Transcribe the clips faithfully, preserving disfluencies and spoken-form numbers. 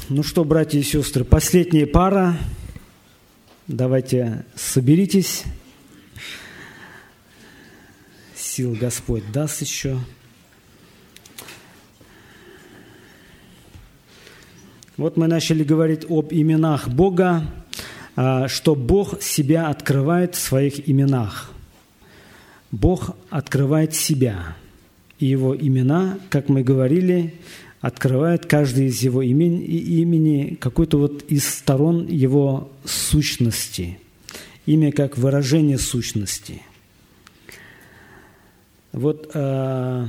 Ну что, братья и сестры, последняя пара. Давайте соберитесь. Сил Господь даст еще. Вот мы начали говорить об именах Бога, что Бог себя открывает в своих именах. Бог открывает себя. И Его имена, как мы говорили, открывает каждый из Его имен, имени какой-то вот из сторон Его сущности. Имя как выражение сущности. Вот э,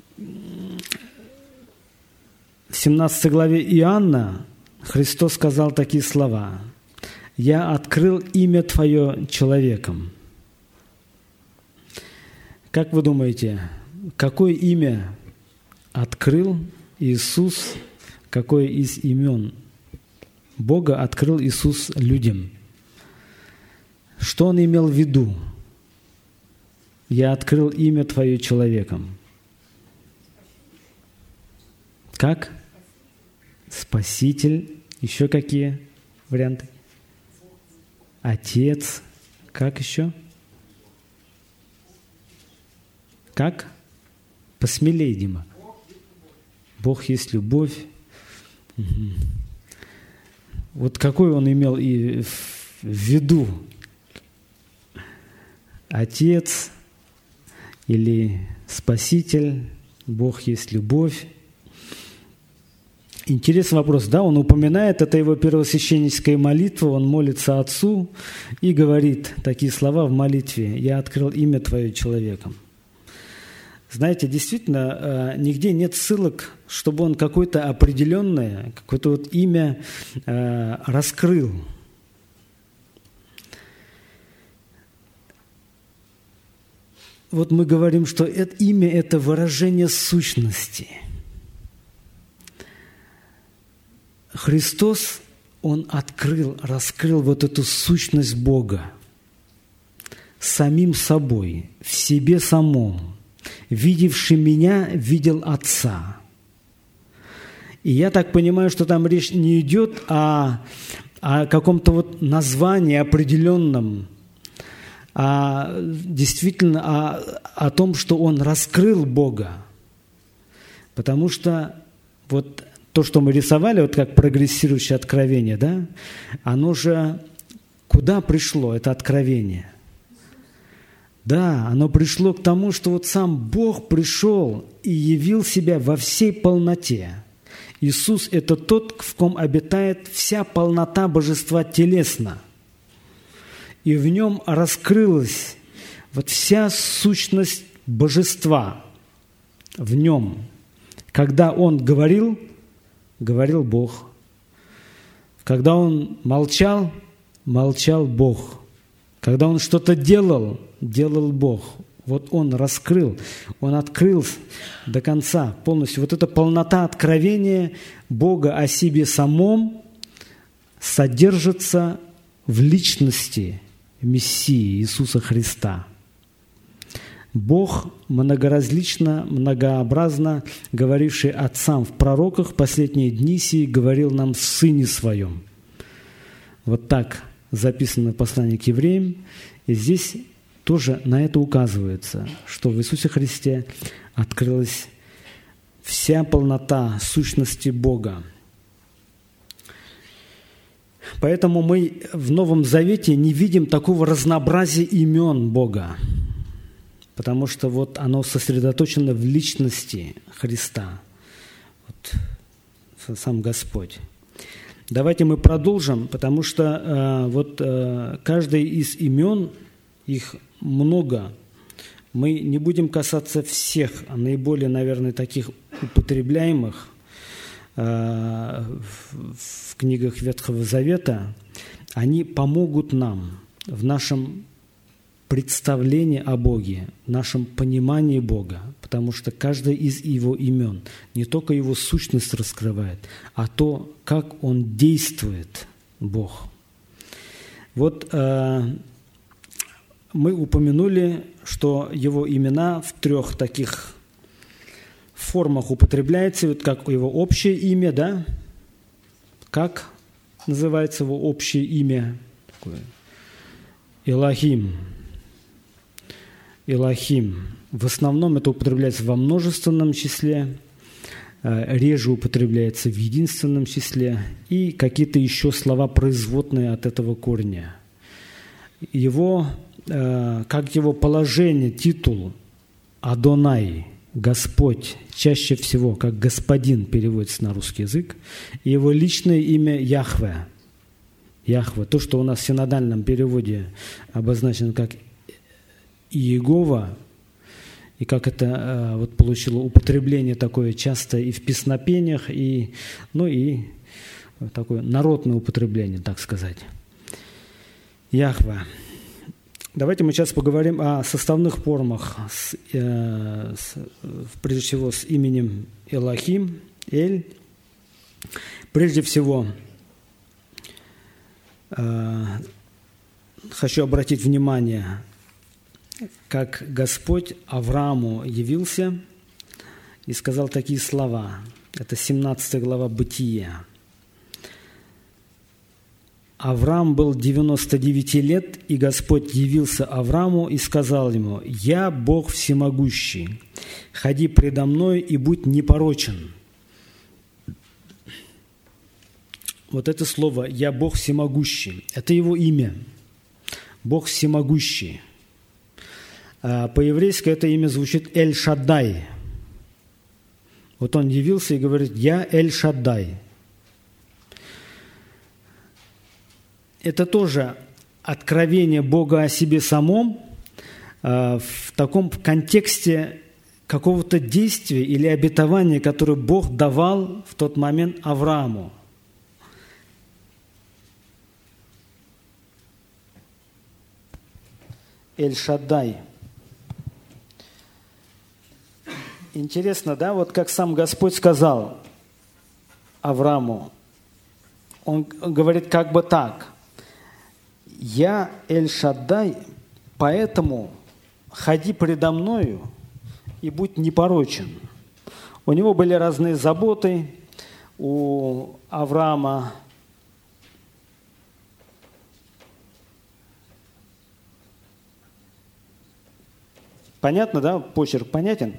в семнадцатой главе Иоанна Христос сказал такие слова: «Я открыл имя Твое человеком». Как вы думаете, какое имя открыл Иисус, какое из имен Бога открыл Иисус людям? Что Он имел в виду? «Я открыл имя Твое человеком». Как? Спаситель. Еще какие варианты? Отец. Как еще? Как? Посмелее, Дима. Бог есть любовь. Угу. Вот какой Он имел и в виду? Отец или Спаситель, Бог есть любовь. Интересный вопрос, да? Он упоминает, это его первосвященническая молитва, он молится Отцу и говорит такие слова в молитве: «Я открыл имя Твое человеком». Знаете, действительно, нигде нет ссылок, чтобы он какое-то определенное, какое-то вот имя раскрыл. Вот мы говорим, что это имя – это выражение сущности. Христос, Он открыл, раскрыл вот эту сущность Бога самим собой, в себе самом. «Видевший Меня, видел Отца». И я так понимаю, что там речь не идет о, о каком-то вот названии определенном, а действительно о, о том, что Он раскрыл Бога. Потому что вот то, что мы рисовали, вот как прогрессирующее откровение, да, оно же куда пришло, это откровение? Да, оно пришло к тому, что вот сам Бог пришел и явил себя во всей полноте. Иисус – это тот, в ком обитает вся полнота божества телесно. И в нем раскрылась вот вся сущность божества в нем. Когда Он говорил, говорил Бог. Когда Он молчал, молчал Бог. Когда Он что-то делал, делал Бог. Вот Он раскрыл, Он открыл до конца полностью. Вот эта полнота откровения Бога о себе самом содержится в личности Мессии Иисуса Христа. Бог многоразлично, многообразно говоривший отцам в пророках в последние дни сии говорил нам в Сыне Своем. Вот так записано в послании к евреям. И здесь тоже на это указывается, что в Иисусе Христе открылась вся полнота сущности Бога. Поэтому мы в Новом Завете не видим такого разнообразия имен Бога, потому что вот оно сосредоточено в личности Христа, вот, сам Господь. Давайте мы продолжим, потому что э, вот э, каждый из имен, их много. Мы не будем касаться всех, а наиболее, наверное, таких употребляемых э, в, в книгах Ветхого Завета. Они помогут нам в нашем представлении о Боге, в нашем понимании Бога, потому что каждое из Его имен не только Его сущность раскрывает, а то, как Он действует, Бог. Вот э, мы упомянули, что Его имена в трех таких формах употребляются, вот как Его общее имя, да, Как называется его общее имя? Такое. Элохим. Элохим. В основном это употребляется во множественном числе, реже употребляется в единственном числе, и какие-то еще слова производные от этого корня. Его, как его положение, титул Адонай, Господь, чаще всего как Господин переводится на русский язык, и его личное имя Яхве. Яхве, то, что у нас в синодальном переводе обозначено как Иегова, и как это вот получило употребление такое часто и в песнопениях, и, ну и такое народное употребление, так сказать. Яхве. Давайте мы сейчас поговорим о составных формах, с, э, с, прежде всего с именем Элохим, Эль. Прежде всего, э, хочу обратить внимание, как Господь Аврааму явился и сказал такие слова. Это семнадцатая глава Бытия. Авраам был девяносто девять лет, и Господь явился Аврааму и сказал ему: «Я Бог всемогущий, ходи предо мной и будь непорочен». Вот это слово «Я Бог всемогущий» – это его имя. Бог всемогущий. По-еврейски это имя звучит Эль-Шаддай. Вот он явился и говорит: «Я Эль-Шаддай». Это тоже откровение Бога о себе самом в таком контексте какого-то действия или обетования, которое Бог давал в тот момент Аврааму. Эль-Шаддай. Интересно, да, вот как сам Господь сказал Аврааму, он говорит как бы так: «Я Эль-Шаддай, поэтому ходи предо мною и будь непорочен». У него были разные заботы, у Авраама. Понятно, да? Почерк понятен?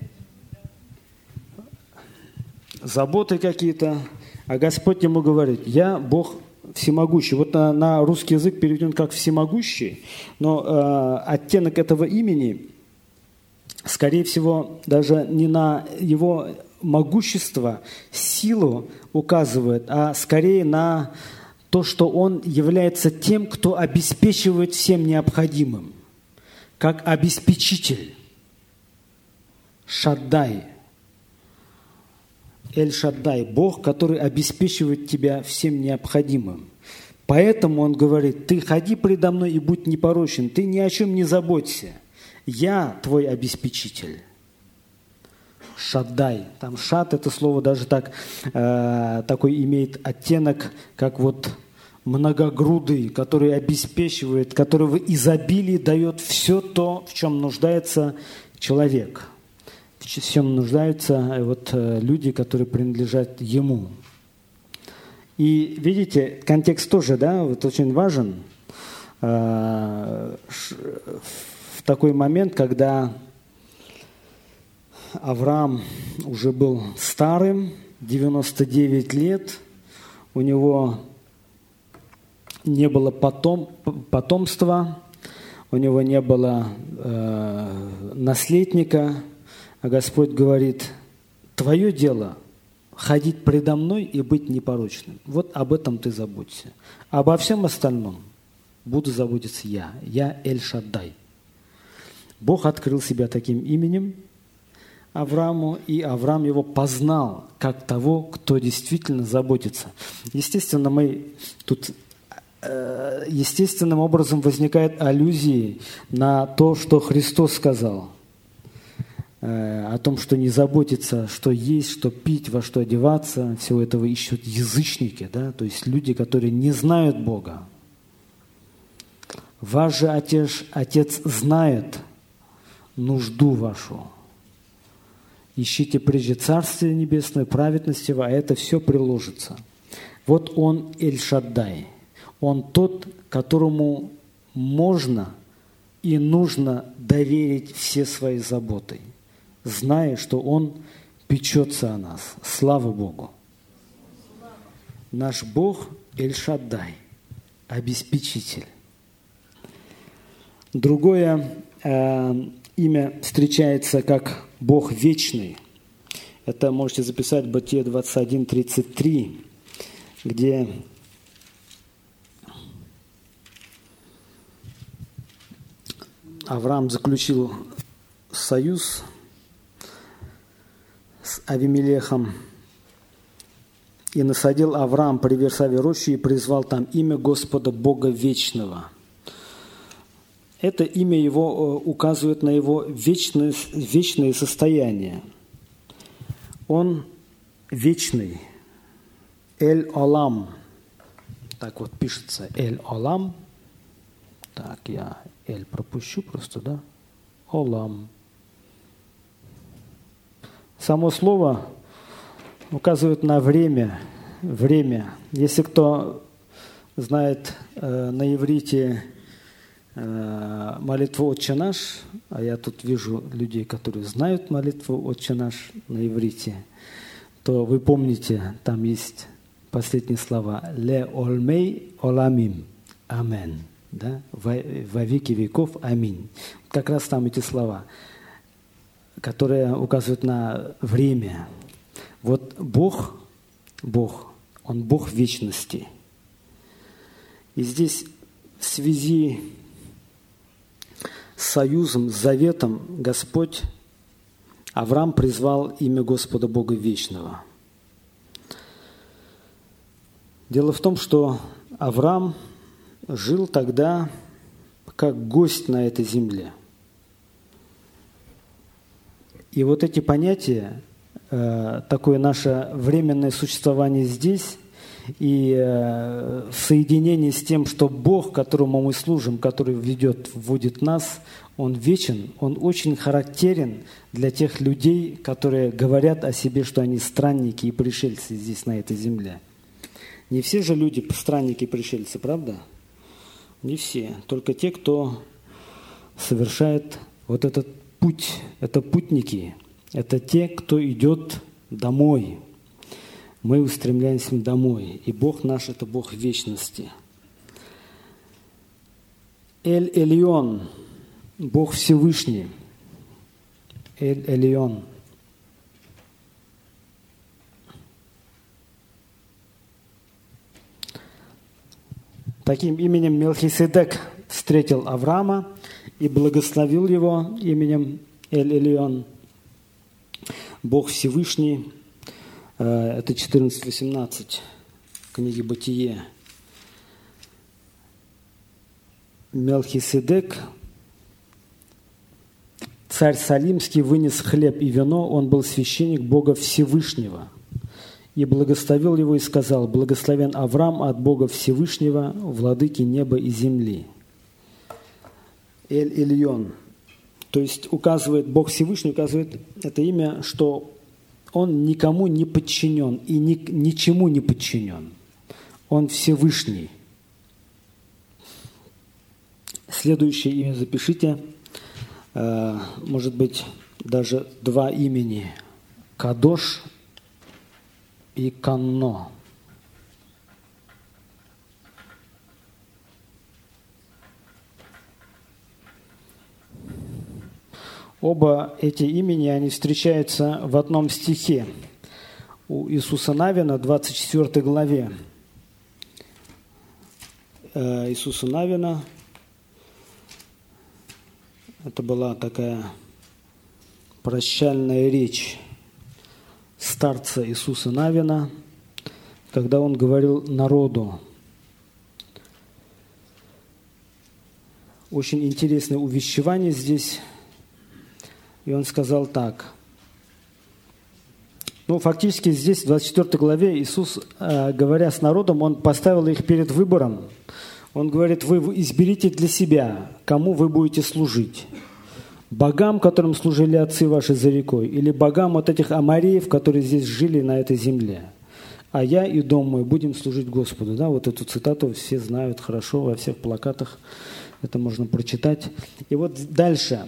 Заботы какие-то. А Господь ему говорит: «Я Бог всемогущий». Вот на, на русский язык переведен как «всемогущий», но э, оттенок этого имени, скорее всего, даже не на его могущество, силу указывает, а скорее на то, что он является тем, кто обеспечивает всем необходимым, как обеспечитель. Шаддай. Эль-Шаддай, Бог, который обеспечивает тебя всем необходимым. Поэтому он говорит: ты ходи предо мной и будь непорочен, ты ни о чем не заботься. Я твой обеспечитель. Шаддай. Там шад, это слово даже так, э, такой имеет оттенок, как вот многогрудый, который обеспечивает, который в изобилии дает все то, в чем нуждается человек. В чем нуждаются вот люди, которые принадлежат ему. И видите, контекст тоже, да, вот очень важен. В такой момент, когда Авраам уже был старым, девяносто девять лет, у него не было потом, потомства, у него не было э, наследника. А Господь говорит: твое дело ходить предо мной и быть непорочным. Вот об этом ты заботься. Обо всем остальном буду заботиться я. Я Эль-Шаддай. Бог открыл себя таким именем Аврааму, и Авраам его познал как того, кто действительно заботится. Естественно, мы тут э, естественным образом возникают аллюзии на то, что Христос сказал. О том, что не заботиться, что есть, что пить, во что одеваться, всего этого ищут язычники, да? То есть люди, которые не знают Бога. Ваш же Отец, Отец знает нужду вашу. Ищите прежде Царствие Небесное, праведность его, а это все приложится. Вот Он Эль-Шаддай. Он тот, которому можно и нужно доверить все свои заботы, зная, что Он печется о нас. Слава Богу! Наш Бог Эль-Шаддай, обеспечитель. Другое э, имя встречается как Бог Вечный. Это можете записать в Бытие двадцать один тридцать три, где Авраам заключил союз с Авимелехом, и насадил Авраам при Версаве рощу и призвал там имя Господа Бога Вечного. Это имя его указывает на его вечное, вечное состояние. Он вечный. Эль-Олам. Так вот пишется. Эль-Олам. Так, я Эль пропущу просто, да? Олам. Само слово указывает на время. Время. Если кто знает э, на иврите э, молитву «Отче наш», а я тут вижу людей, которые знают молитву «Отче наш» на иврите, то вы помните, там есть последние слова «Ле олмей оламим». Амен. Да? Во, во веки веков. Аминь. Как раз там эти слова, которые указывают на время. Вот Бог, Бог, Он Бог вечности. И здесь в связи с союзом, с заветом Господь, Авраам призвал имя Господа Бога Вечного. Дело в том, что Авраам жил тогда как гость на этой земле. И вот эти понятия, такое наше временное существование здесь и соединение с тем, что Бог, которому мы служим, который ведет, вводит нас, Он вечен, Он очень характерен для тех людей, которые говорят о себе, что они странники и пришельцы здесь, на этой земле. Не все же люди странники и пришельцы, правда? Не все. Только те, кто совершает вот этот путь. Это путники. Это те, кто идет домой. Мы устремляемся домой. И Бог наш – это Бог вечности. Эль-Эльон – Бог Всевышний. Эль-Эльон. Таким именем Мелхиседек встретил Авраама и благословил его именем Эль-Эльон. Бог Всевышний. Это четырнадцать восемнадцать книги Бытие. Мелхиседек, царь Салимский, вынес хлеб и вино, он был священник Бога Всевышнего. И благословил его и сказал: «Благословен Авраам от Бога Всевышнего, владыки неба и земли». Эль-Эльон. То есть указывает, Бог Всевышний указывает это имя, что Он никому не подчинен и ни, ничему не подчинен. Он Всевышний. Следующее имя запишите. Может быть, даже два имени. Кадош и Канно. Оба эти имени, они встречаются в одном стихе у Иисуса Навина, двадцать четвёртой главе. Иисуса Навина. Это была такая прощальная речь старца Иисуса Навина, когда он говорил народу. Очень интересное увещевание здесь. И он сказал так. Ну, фактически здесь, в двадцать четвёртой главе, Иисус, говоря с народом, Он поставил их перед выбором. Он говорит: вы изберите для себя, кому вы будете служить. Богам, которым служили отцы ваши за рекой, или богам вот этих амореев, которые здесь жили на этой земле. а я и дом мой будем служить Господу. Да, вот эту цитату все знают хорошо, во всех плакатах это можно прочитать. И вот дальше.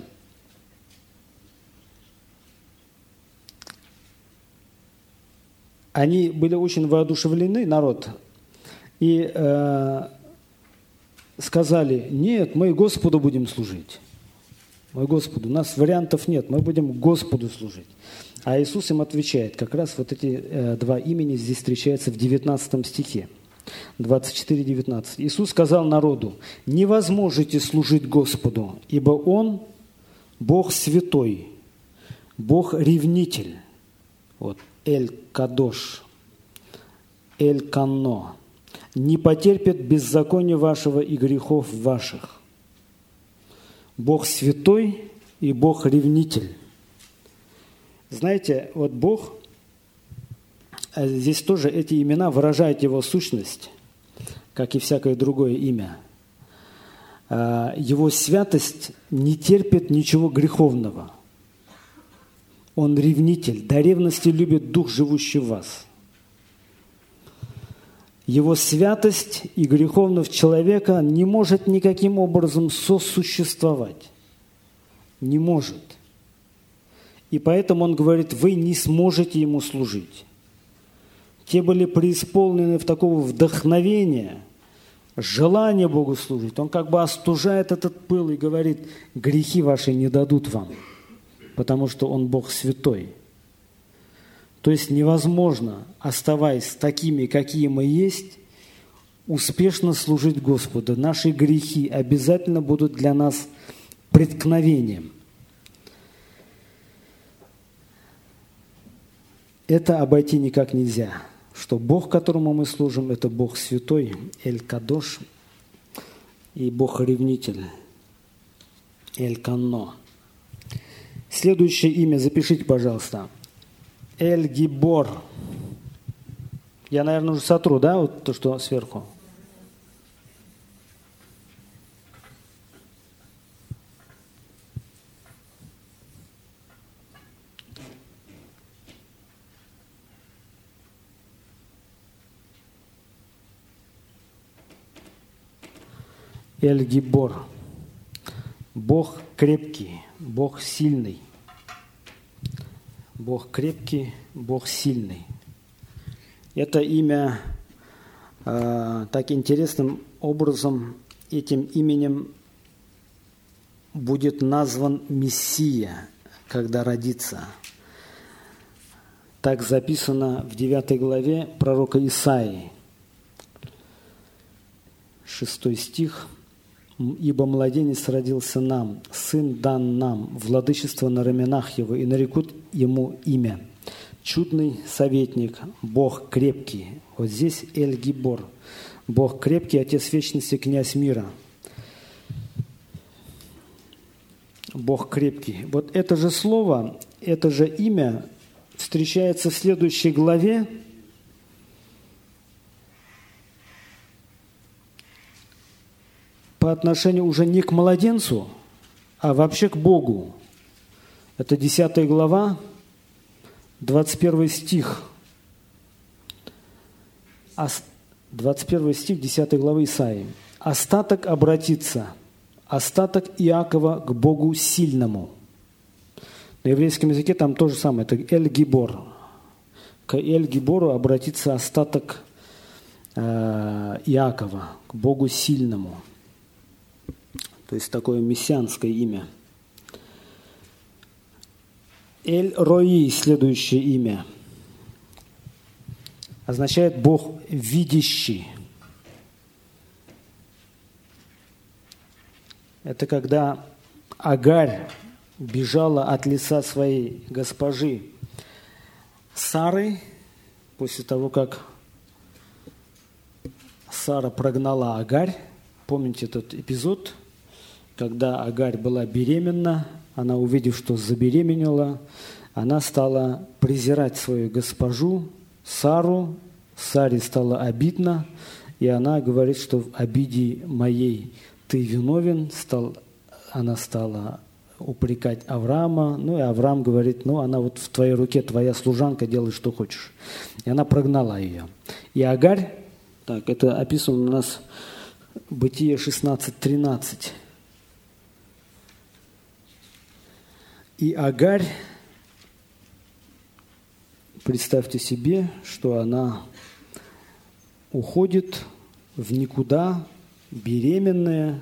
Они были очень воодушевлены, народ, и э, сказали: нет, мы Господу будем служить. Мы Господу. У нас вариантов нет, мы будем Господу служить. А Иисус им отвечает, как раз вот эти э, два имени здесь встречаются в девятнадцатом стихе, двадцать четыре девятнадцать. Иисус сказал народу: не возможете служить Господу, ибо Он Бог святой, Бог ревнитель. Вот, Эль-Кадош, Эль-Канно. Не потерпит беззакония вашего и грехов ваших. Бог святой и Бог ревнитель. Знаете, вот Бог, здесь тоже эти имена выражают Его сущность, как и всякое другое имя. Его святость не терпит ничего греховного. Он ревнитель, до ревности любит Дух, живущий в вас. Его святость и греховность человека не может никаким образом сосуществовать. Не может. И поэтому он говорит: вы не сможете ему служить. Те были преисполнены в такого вдохновения, желания Богу служить. Он как бы остужает этот пыл и говорит: грехи ваши не дадут вам, потому что Он Бог святой. То есть невозможно, оставаясь такими, какие мы есть, успешно служить Господу. Наши грехи обязательно будут для нас преткновением. Это обойти никак нельзя. Что Бог, которому мы служим, это Бог святой, Эль-Кадош, и Бог ревнитель, Эль-Канно. Следующее имя запишите, пожалуйста. Эль-Гибор. Я, наверное, уже сотру, да, вот то, что сверху? Эль-Гибор. Бог крепкий, Бог сильный. Бог крепкий, Бог сильный. Это имя э, так интересным образом, этим именем будет назван Мессия, когда родится. Так записано в девятой главе пророка Исаии, шестой стих. «Ибо младенец родился нам, сын дан нам, владычество на раменах его, и нарекут ему имя. Чудный советник, Бог крепкий». Вот здесь Эль-Гибор. Бог крепкий, Отец вечности, князь мира. Бог крепкий. Вот это же слово, это же имя встречается в следующей главе. По отношению уже не к младенцу, а вообще к Богу. Это десятая глава, двадцать первый стих. двадцать первый стих десятой главы Исаии. «Остаток обратится, остаток Иакова к Богу сильному». На еврейском языке там то же самое, это Эль-Гибор. К Эль-Гибору обратится остаток э, Иакова, к Богу сильному. То есть такое мессианское имя. Эль-Рои, следующее имя, означает Бог видящий. Это когда Агарь бежала от лица своей госпожи Сары, после того, как Сара прогнала Агарь. Помните этот эпизод? Когда Агарь была беременна, она, увидев, что забеременела, она стала презирать свою госпожу Сару. Саре стало обидно, и она говорит, что в обиде моей ты виновен. Стал, она стала упрекать Авраама. Ну и Авраам говорит, ну она вот в твоей руке, твоя служанка, делай, что хочешь. И она прогнала ее. И Агарь, так, это описано у нас Бытие шестнадцать тринадцать. И Агарь, представьте себе, что она уходит в никуда, беременная,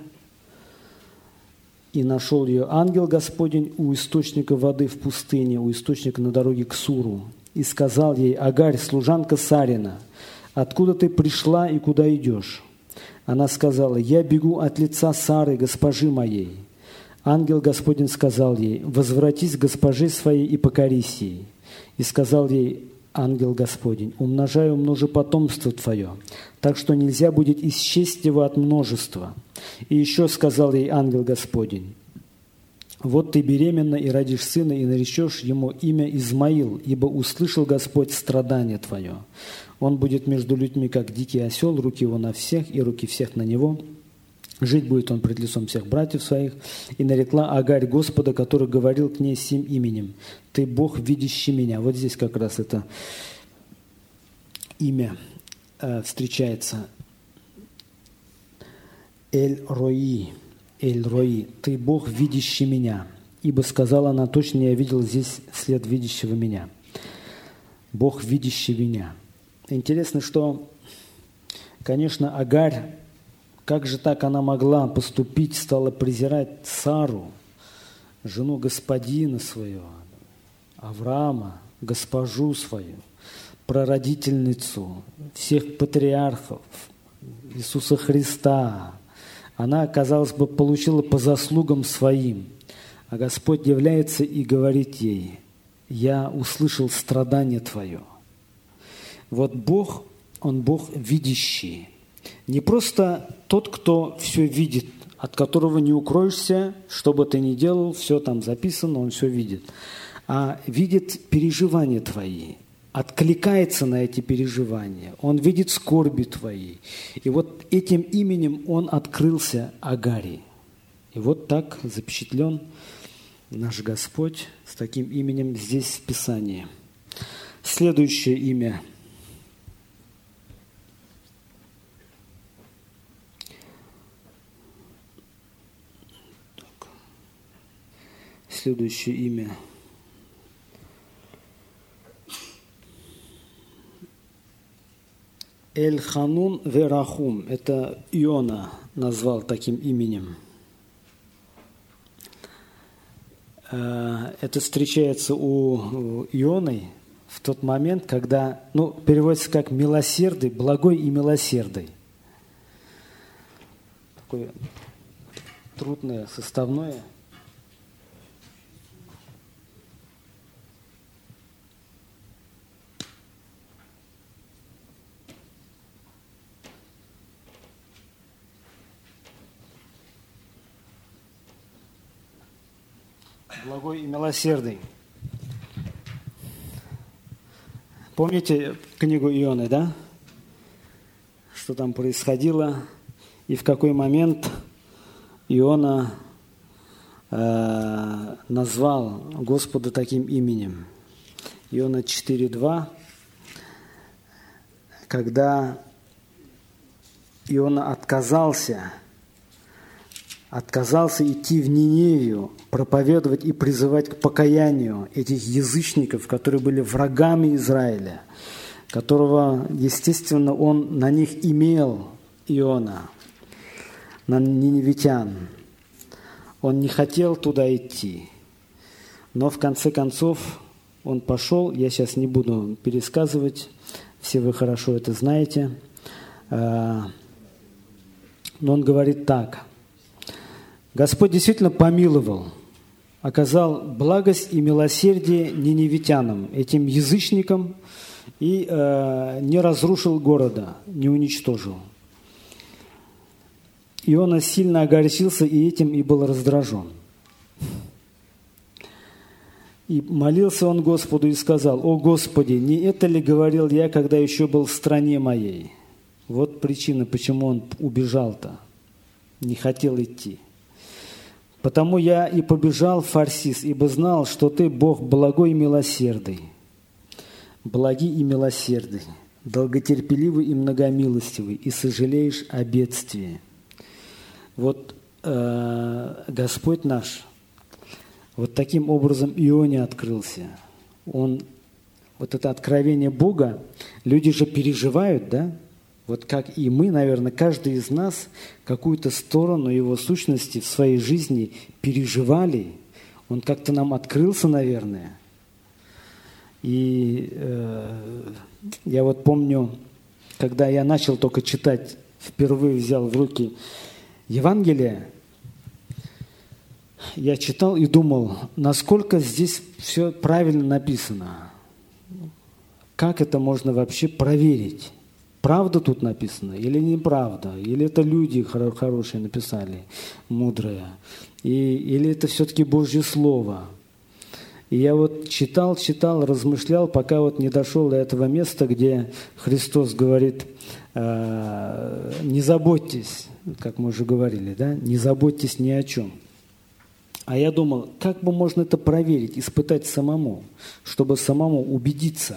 и нашел ее ангел Господень у источника воды в пустыне, у источника на дороге к Суру, и сказал ей: Агарь, служанка Сарина, откуда ты пришла и куда идешь? Она сказала: я бегу от лица Сары, госпожи моей. Ангел Господень сказал ей: возвратись к госпоже своей и покорись ей. И сказал ей ангел Господень: умножай, умножи потомство твое, так что нельзя будет исчесть его от множества. И еще сказал ей ангел Господень: вот ты беременна и родишь сына, и наречешь ему имя Измаил, ибо услышал Господь страдание твое. Он будет между людьми, как дикий осел, руки его на всех, и руки всех на него. Жить будет он пред лицом всех братьев своих. И нарекла Агарь Господа, который говорил к ней сим именем: ты Бог, видящий меня. Вот здесь как раз это имя э, встречается. Эль-Рои, Эль-Рои, ты Бог, видящий меня. Ибо сказала она: точно я видел здесь след видящего меня. Бог, видящий меня. Интересно, что, конечно, Агарь, как же так она могла поступить, стала презирать Сару, жену господина своего, Авраама, госпожу свою, прародительницу всех патриархов, Иисуса Христа. Она, казалось бы, получила по заслугам своим. А Господь является и говорит ей: я услышал страдание твое. Вот Бог, Он Бог видящий. Не просто тот, кто все видит, от которого не укроешься, что бы ты ни делал, все там записано, Он все видит. А видит переживания твои, откликается на эти переживания. Он видит скорби твои. И вот этим именем Он открылся Агаре. И вот так запечатлен наш Господь с таким именем здесь в Писании. Следующее имя. Следующее имя. Эль-Ханун Верахум. Это Иона назвал таким именем. Это встречается у Ионы в тот момент, когда, ну, переводится как «милосердый», «благой и милосердый». Такое трудное, составное. Благой и милосердный. Помните книгу Ионы, да? Что там происходило и в какой момент Иона э, назвал Господа таким именем. Иона четыре два, когда Иона отказался отказался идти в Ниневию, проповедовать и призывать к покаянию этих язычников, которые были врагами Израиля, которого, естественно, он на них имел, Иона, на ниневитян. Он не хотел туда идти, но в конце концов он пошел. Я сейчас не буду пересказывать, все вы хорошо это знаете. Но он говорит так: Господь действительно помиловал, оказал благость и милосердие ниневитянам, этим язычникам, и э, не разрушил города, не уничтожил. Иона сильно огорчился и этим и был раздражен. И молился он Господу и сказал: «О Господи, не это ли говорил я, когда еще был в стране моей?» Вот причина, почему он убежал-то, не хотел идти. Потому я и побежал в Фарсис, ибо знал, что ты Бог благой и милосердный, благий и милосердный, долготерпеливый и многомилостивый, и сожалеешь о бедствии. Вот э, Господь наш вот таким образом Ионе открылся. Он, вот это откровение Бога, люди же переживают, да? Вот как и мы, наверное, каждый из нас какую-то сторону его сущности в своей жизни переживали. Он как-то нам открылся, наверное. И э, я вот помню, когда я начал только читать, впервые взял в руки Евангелие, я читал и думал, насколько здесь все правильно написано. Как это можно вообще проверить? Правда тут написано или неправда? Или это люди хорошие написали, мудрые? И, или это все-таки Божье Слово? И я вот читал, читал, размышлял, пока вот не дошел до этого места, где Христос говорит, э, не заботьтесь, как мы уже говорили, да, не заботьтесь ни о чем. А я думал, как бы можно это проверить, испытать самому, чтобы самому убедиться.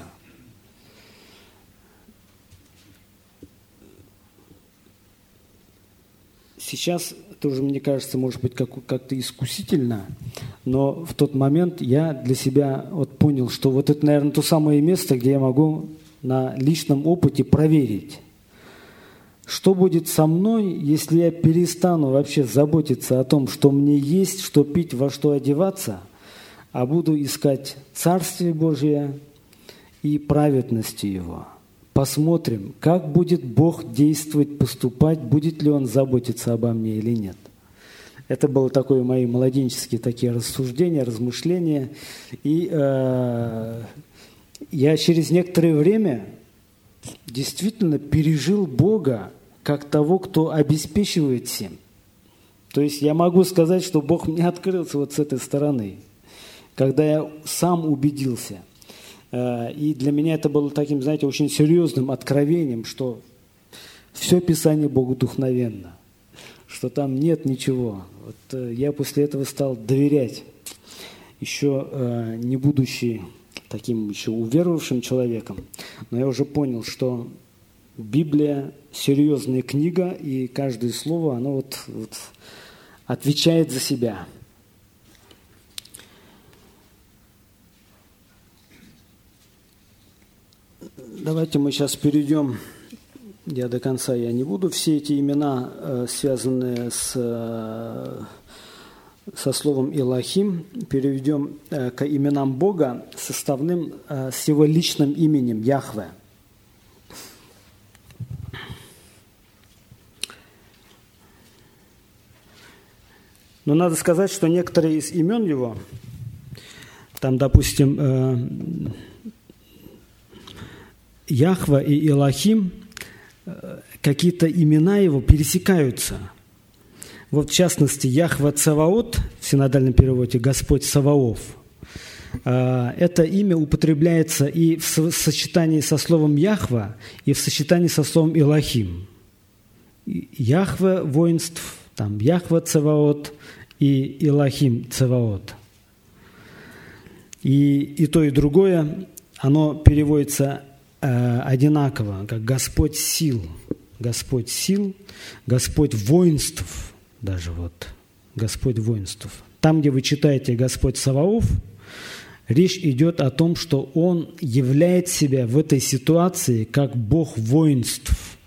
Сейчас тоже, мне кажется, может быть, как, как-то искусительно, но в тот момент я для себя вот понял, что вот это, наверное, то самое место, где я могу на личном опыте проверить, что будет со мной, если я перестану вообще заботиться о том, что мне есть, что пить, во что одеваться, а буду искать Царствие Божие и праведности Его. Посмотрим, как будет Бог действовать, поступать, будет ли Он заботиться обо мне или нет. Это было такое мои младенческие такие рассуждения, размышления. И э, я через некоторое время действительно пережил Бога как того, кто обеспечивает всем. То есть я могу сказать, что Бог мне открылся вот с этой стороны, когда я сам убедился. И для меня это было таким, знаете, очень серьезным откровением, что все Писание богодухновенно, что там нет ничего. Вот я после этого стал доверять, еще не будучи таким еще уверовавшим человеком, но я уже понял, что Библия серьезная книга, и каждое слово, оно вот, вот отвечает за себя. Давайте мы сейчас перейдем, я до конца я не буду, все эти имена, связанные с, со словом Элохим, переведем к именам Бога, составным с его личным именем Яхве. Но надо сказать, что некоторые из имен его, там, допустим, Яхва и Элохим, какие-то имена его пересекаются. Вот в частности, Яхва Цаваот, в синодальном переводе «Господь Саваоф», это имя употребляется и в сочетании со словом Яхва, и в сочетании со словом Элохим. Яхва воинств, там Яхва Цаваот и Элохим Цаваот. И, и то, и другое, оно переводится одинаково, как Господь сил, Господь сил, Господь воинств, даже вот, Господь воинств. Там, где вы читаете Господь Саваоф, речь идет о том, что Он являет себя в этой ситуации как Бог воинств.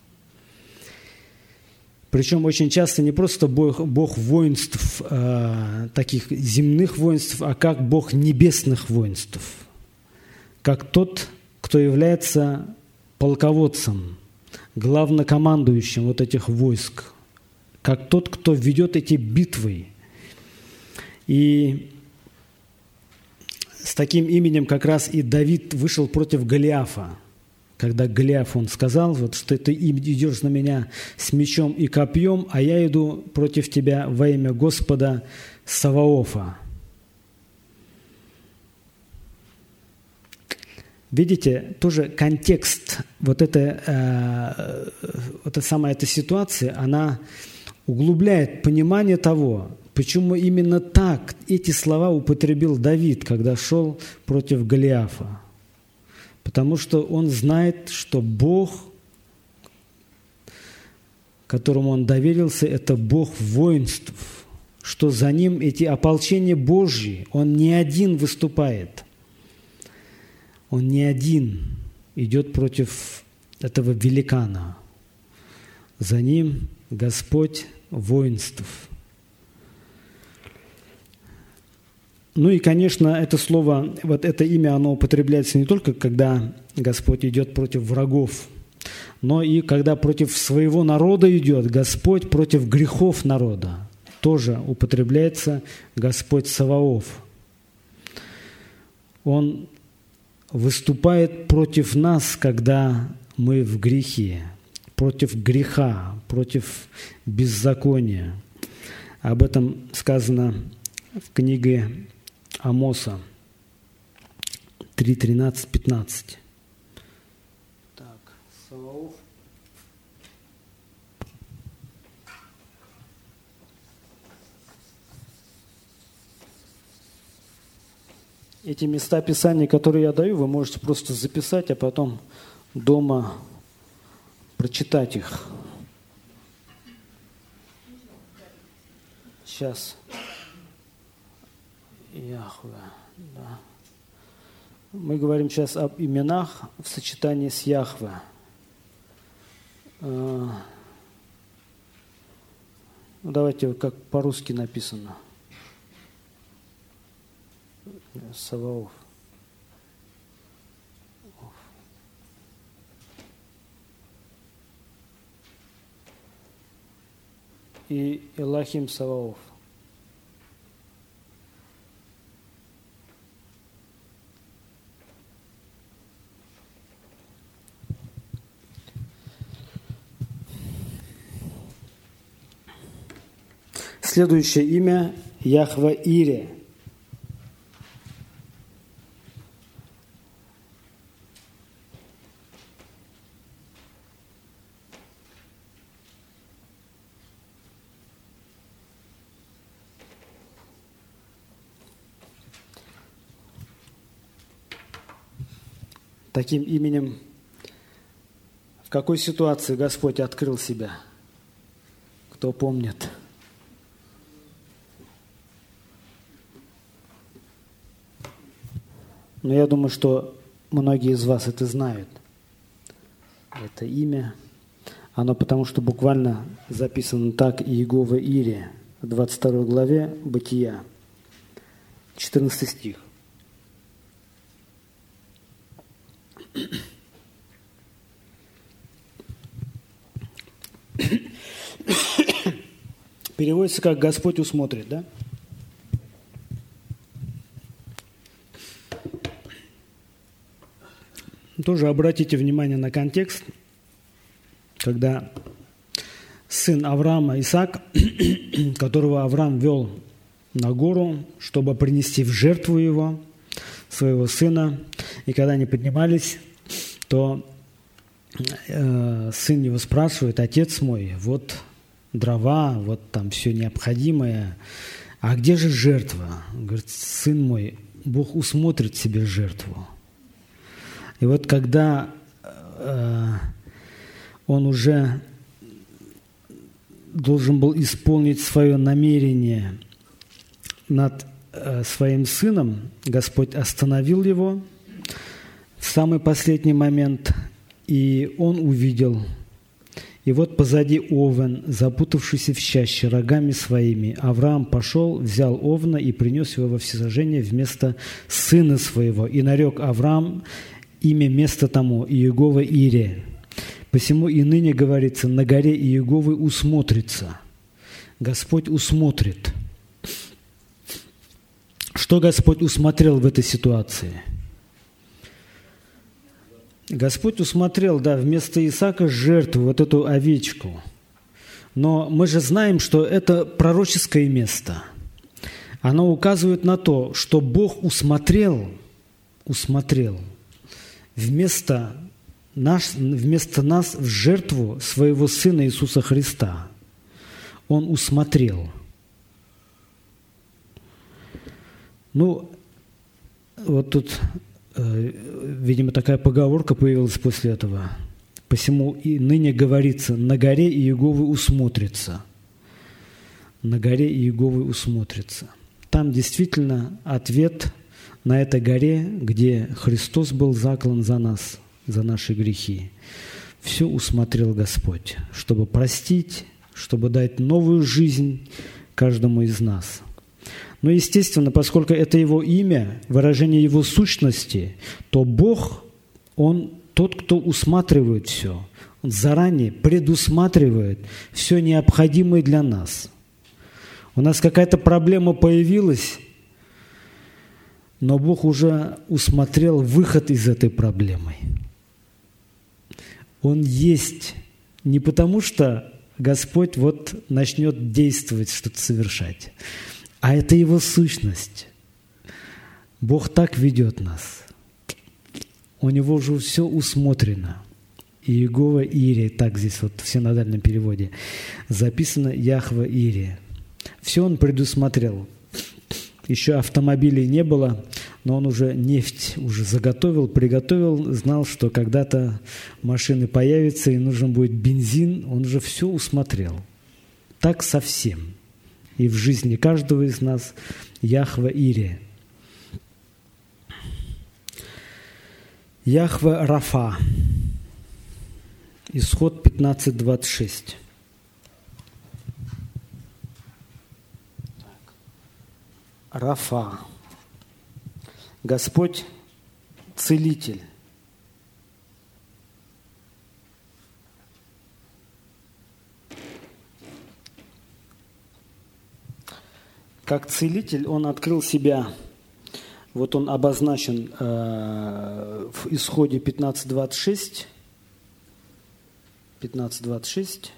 Причем очень часто не просто Бог, Бог воинств, э, таких земных воинств, а как Бог небесных воинств, как тот, кто является полководцем, главнокомандующим вот этих войск, как тот, кто ведет эти битвы. И с таким именем как раз и Давид вышел против Голиафа, когда Голиаф, он сказал, вот, что ты идешь на меня с мечом и копьем, а я иду против тебя во имя Господа Саваофа. Видите, тоже контекст, вот эта, э, вот эта самая эта ситуация, она углубляет понимание того, Почему именно так эти слова употребил Давид, когда шел против Голиафа? Потому что он знает, что Бог, которому он доверился, это Бог воинств, что за ним эти ополчения Божьи, он не один выступает, он не один идет против этого великана. За ним Господь воинств. Ну и, конечно, это слово, вот это имя, оно употребляется не только, когда Господь идет против врагов, но и когда против своего народа идет, Господь против грехов народа. Тоже употребляется Господь Саваоф. Он выступает против нас, когда мы в грехе, против греха, против беззакония. Об этом сказано в книге Амоса три, тринадцать, пятнадцать. Так, Саваоф. Эти места Писания, которые я даю, вы можете просто записать, а потом дома прочитать их. Сейчас. Яхве, да. Мы говорим сейчас об именах в сочетании с Яхве. Ну, давайте, как по-русски написано. Саваоф. И Элохим Саваоф. Следующее имя Яхве Ире. Таким именем в какой ситуации Господь открыл себя? Кто помнит? Но я думаю, что многие из вас это знают. Это имя, оно потому что буквально записано так: Иегова Ире, в двадцать второй главе Бытия, четырнадцатый стих. Переводится как «Господь усмотрит», да? Тоже обратите внимание на контекст, когда сын Авраама Исаак, которого Авраам вел на гору, чтобы принести в жертву его, своего сына, и когда они поднимались, то э, сын его спрашивает: «Отец мой, вот дрова, вот там все необходимое, а где же жертва?» Он говорит: «Сын мой, Бог усмотрит себе жертву». И вот когда э, он уже должен был исполнить свое намерение над э, своим сыном, Господь остановил его в самый последний момент, и он увидел. И вот позади овен, запутавшийся в чаще рогами своими, Авраам пошел, взял овна и принес его во всесожжение вместо сына своего. И нарек Авраам имя места тому Иегова Ире. Посему и ныне говорится: на горе Иеговы усмотрится. Господь усмотрит. Что Господь усмотрел в этой ситуации? Господь усмотрел, да, вместо Исаака жертву, вот эту овечку. Но мы же знаем, что это пророческое место. Оно указывает на то, что Бог усмотрел, усмотрел вместо нас, вместо нас в жертву своего Сына Иисуса Христа. Он усмотрел. Ну, вот тут, э, видимо, такая поговорка появилась после этого. «Посему и ныне говорится, на горе Иеговы усмотрится». На горе Иеговы усмотрится. Там действительно ответ на этой горе, где Христос был заклан за нас, за наши грехи. Все усмотрел Господь, чтобы простить, чтобы дать новую жизнь каждому из нас. Но, естественно, поскольку это Его имя, выражение Его сущности, то Бог, Он тот, кто усматривает все. Он заранее предусматривает все необходимое для нас. У нас какая-то проблема появилась, но Бог уже усмотрел выход из этой проблемы. Он есть не потому, что Господь вот начнет действовать, что-то совершать, а это Его сущность. Бог так ведет нас. У Него уже все усмотрено. Иегова Ирия, так здесь вот в синодальном переводе записано Яхва Ирия. Все Он предусмотрел. Еще автомобилей не было, но Он уже нефть уже заготовил, приготовил, знал, что когда-то машины появятся и нужен будет бензин. Он уже все усмотрел. Так совсем. И в жизни каждого из нас Яхва Ирия. Яхва Рафа. Исход пятнадцать двадцать шесть. Рафа. Господь целитель. Как целитель Он открыл себя. Вот он обозначен э, в Исходе пятнадцать двадцать шесть. пятнадцать двадцать шесть.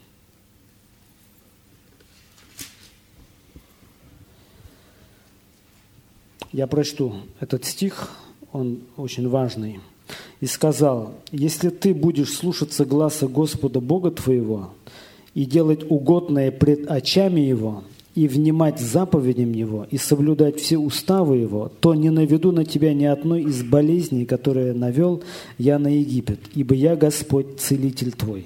Я прочту этот стих, он очень важный. «И сказал, если ты будешь слушаться гласа Господа Бога твоего и делать угодное пред очами Его, и внимать заповедям Его, и соблюдать все уставы Его, то не наведу на тебя ни одной из болезней, которые навел я на Египет, ибо я Господь, целитель твой».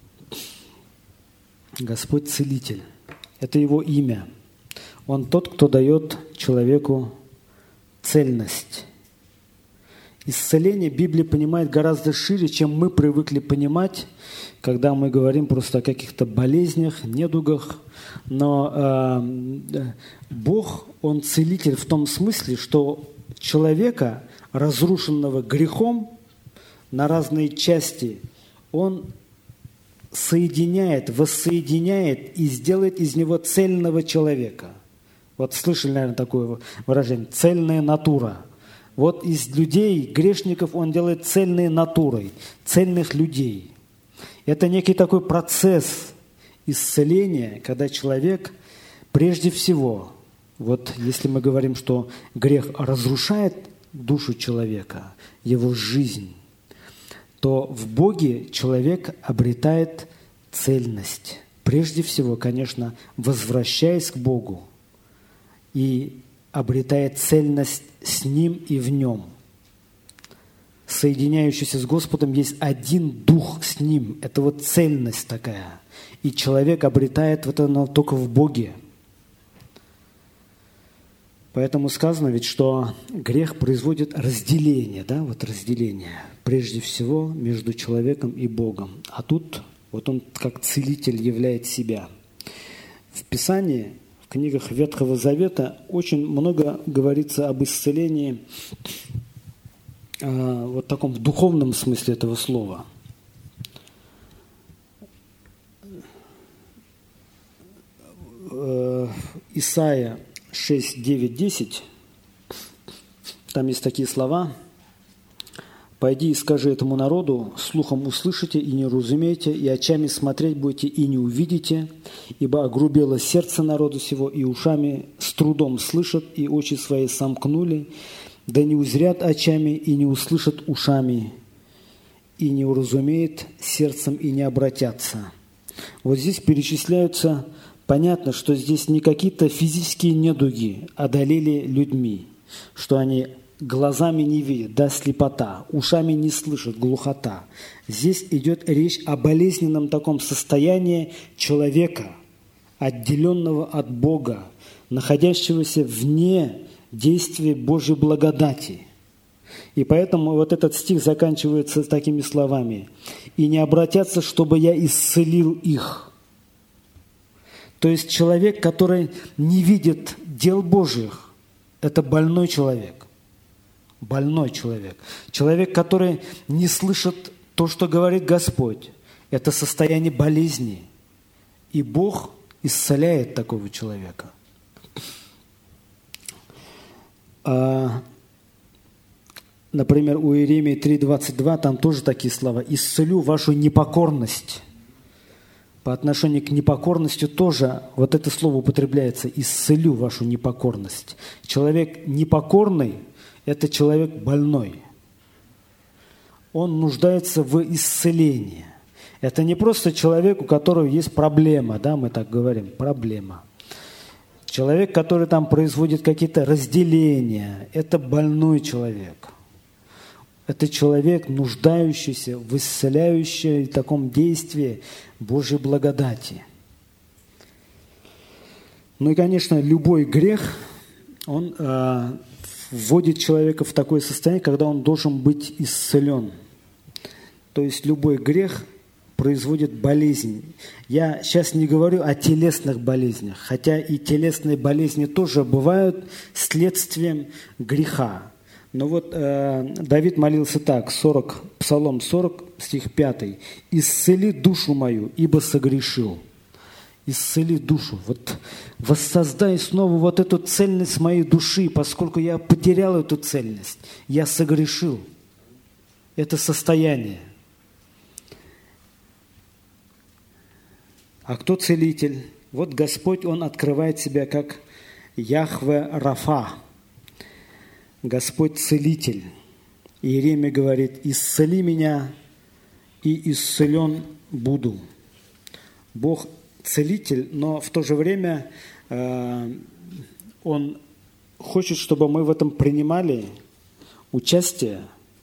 Господь целитель. Это Его имя. Он тот, кто дает человеку цельность. Исцеление Библия понимает гораздо шире, чем мы привыкли понимать, когда мы говорим просто о каких-то болезнях, недугах. Но э, Бог, Он целитель в том смысле, что человека, разрушенного грехом на разные части, Он соединяет, воссоединяет и сделает из него цельного человека. Вот слышали, наверное, такое выражение «цельная натура». Вот из людей, грешников, Он делает цельной натурой, цельных людей. Это некий такой процесс исцеления, когда человек прежде всего, вот если мы говорим, что грех разрушает душу человека, его жизнь, то в Боге человек обретает цельность. Прежде всего, конечно, возвращаясь к Богу и обретает цельность с Ним и в Нем. Соединяющийся с Господом есть один дух с Ним. Это вот цельность такая. И человек обретает вот это только в Боге. Поэтому сказано ведь, что грех производит разделение, да, вот разделение, прежде всего между человеком и Богом. А тут вот Он как целитель являет себя. В Писании, в книгах Ветхого Завета очень много говорится об исцелении, э, вот в таком в духовном смысле этого слова. Э, Исайя шесть, девять, десять, там есть такие слова. «Пойди и скажи этому народу, слухом услышите и не разумеете, и очами смотреть будете и не увидите, ибо огрубело сердце народу сего, и ушами с трудом слышат, и очи свои сомкнули, да не узрят очами, и не услышат ушами, и не уразумеют сердцем, и не обратятся». Вот здесь перечисляются, понятно, что здесь не какие-то физические недуги одолели людьми. что они глазами не видят, да, слепота, ушами не слышат, глухота. Здесь идет речь о болезненном таком состоянии человека, отделенного от Бога, находящегося вне действия Божьей благодати. И поэтому вот этот стих заканчивается такими словами: «И не обратятся, чтобы я исцелил их». То есть человек, который не видит дел Божьих, это больной человек. Больной человек. Человек, который не слышит то, что говорит Господь, это состояние болезни. И Бог исцеляет такого человека. А, например, у Иеремии три двадцать два там тоже такие слова: «Исцелю вашу непокорность». По отношению к непокорности тоже вот это слово употребляется: «исцелю вашу непокорность». Человек непокорный – это человек больной. Он нуждается в исцелении. Это не просто человек, у которого есть проблема, да, мы так говорим, проблема. Человек, который там производит какие-то разделения, это больной человек. Это человек, нуждающийся в исцеляющем таком действии Божьей благодати. Ну и, конечно, любой грех, он э, вводит человека в такое состояние, когда он должен быть исцелен. То есть любой грех производит болезнь. Я сейчас не говорю о телесных болезнях, хотя и телесные болезни тоже бывают следствием греха. Но вот э, Давид молился так, сорок, Псалом сорок, стих пятый. «Исцели душу мою, ибо согрешил». Исцели душу. Вот воссоздай снова вот эту цельность моей души, поскольку я потерял эту цельность. Я согрешил. Это состояние. А кто целитель? Вот Господь, Он открывает себя как Яхве Рафа. Господь целитель. Иеремия говорит: «Исцели меня, и исцелен буду». Бог целитель, но в то же время э, Он хочет, чтобы мы в этом принимали участие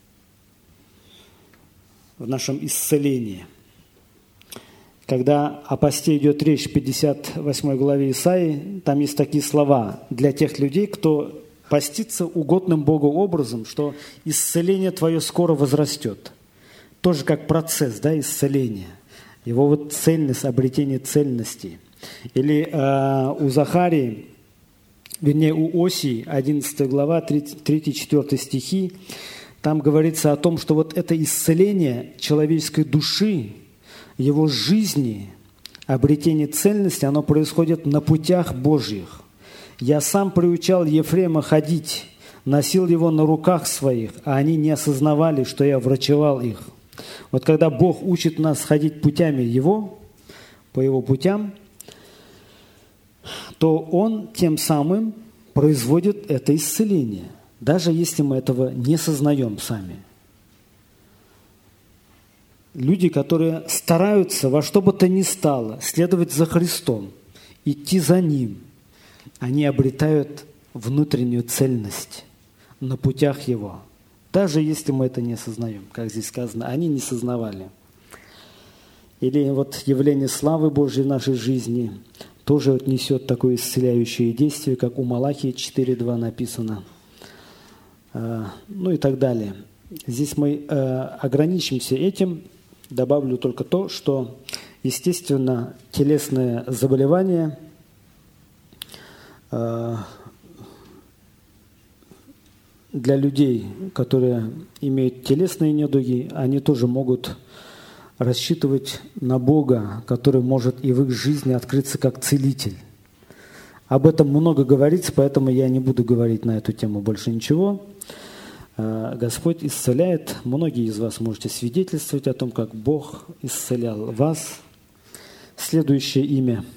в нашем исцелении. Когда о посте идет речь в пятьдесят восьмой главе Исаии, там есть такие слова для тех людей, кто поститься угодным Богу образом, что исцеление твое скоро возрастет. Тоже как процесс, да, исцеления. Его вот цельность, обретение цельности. Или э, у Захарии, вернее у Осии, одиннадцатая глава, третий-четвёртый стихи, там говорится о том, что вот это исцеление человеческой души, его жизни, обретение цельности, оно происходит на путях Божьих. «Я сам приучал Ефрема ходить, носил его на руках своих, а они не осознавали, что я врачевал их». Вот когда Бог учит нас ходить путями Его, по Его путям, то Он тем самым производит это исцеление, даже если мы этого не сознаем сами. Люди, которые стараются во что бы то ни стало следовать за Христом, идти за Ним, они обретают внутреннюю цельность на путях Его. Даже если мы это не осознаем, как здесь сказано, они не сознавали. Или вот явление славы Божьей в нашей жизни тоже вот несет такое исцеляющее действие, как у Малахии четыре два написано. Ну и так далее. Здесь мы ограничимся этим. Добавлю только то, что, естественно, телесные заболевания для людей, которые имеют телесные недуги, они тоже могут рассчитывать на Бога, который может и в их жизни открыться как целитель. Об этом много говорится, поэтому я не буду говорить на эту тему больше ничего. Господь исцеляет. Многие из вас можете свидетельствовать о том, как Бог исцелял вас. Следующее имя.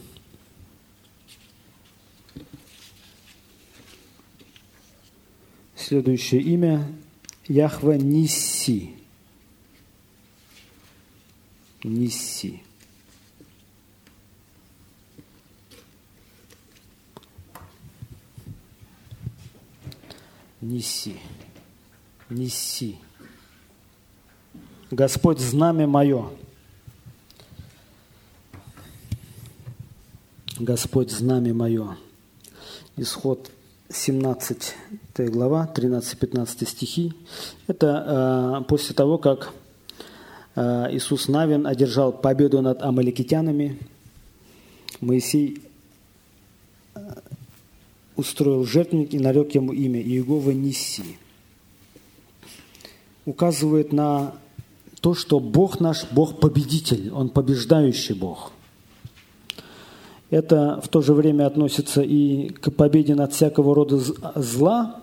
Следующее имя Яхве Нисси. Нисси. Ниси. Неси. Господь, знамя мое. Господь, знамя мое. Исход семнадцатая глава, тринадцать-пятнадцать стихи. Это э, после того, как э, Иисус Навин одержал победу над амаликитянами, Моисей устроил жертвенник и нарек ему имя Иегова Ниси. Указывает на то, что Бог наш, Бог победитель, Он побеждающий Бог. Это в то же время относится и к победе над всякого рода зла,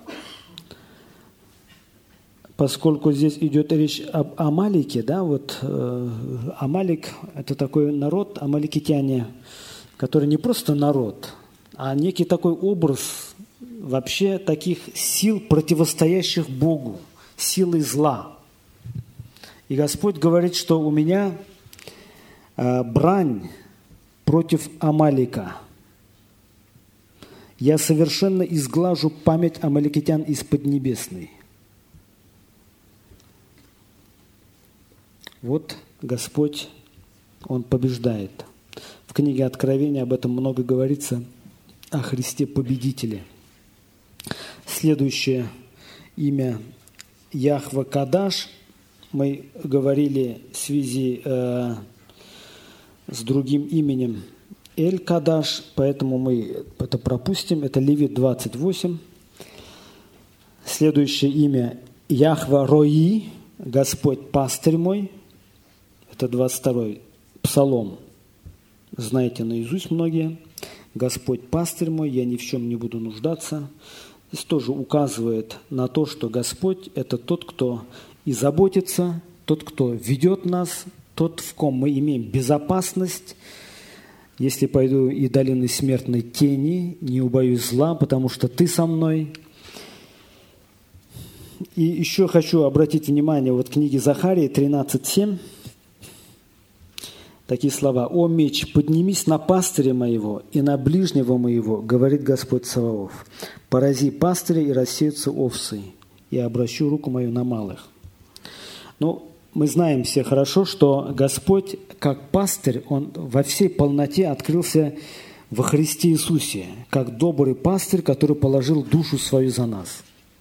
поскольку здесь идет речь об Амалике, да, вот э, Амалик – это такой народ, амаликитяне, который не просто народ, а некий такой образ вообще таких сил, противостоящих Богу, силой зла. И Господь говорит, что у меня э, брань против Амалика. Я совершенно изглажу память амаликитян из Поднебесной. Вот Господь, Он побеждает. В книге Откровения об этом много говорится, о Христе Победителе. Следующее имя Яхва Кадаш. Мы говорили в связи э, с другим именем Эль Кадаш, поэтому мы это пропустим. Это Левит двадцать восемь. Следующее имя Яхва Рои, Господь пастырь мой. Это двадцать второй Псалом. Знаете наизусть многие. Господь пастырь мой, я ни в чем не буду нуждаться. Здесь тоже указывает на то, что Господь – это тот, кто и заботится, тот, кто ведет нас, тот, в ком мы имеем безопасность. Если пойду и долиной смертной тени, не убоюсь зла, потому что Ты со мной. И еще хочу обратить внимание, вот в книге Захарии тринадцать семь, такие слова. «О меч, поднимись на пастыря моего и на ближнего моего, говорит Господь Саваоф. Порази пастыря и рассеются овцы, и обращу руку мою на малых». Ну, мы знаем все хорошо, что Господь, как пастырь, Он во всей полноте открылся во Христе Иисусе, как добрый пастырь, который положил душу свою за нас.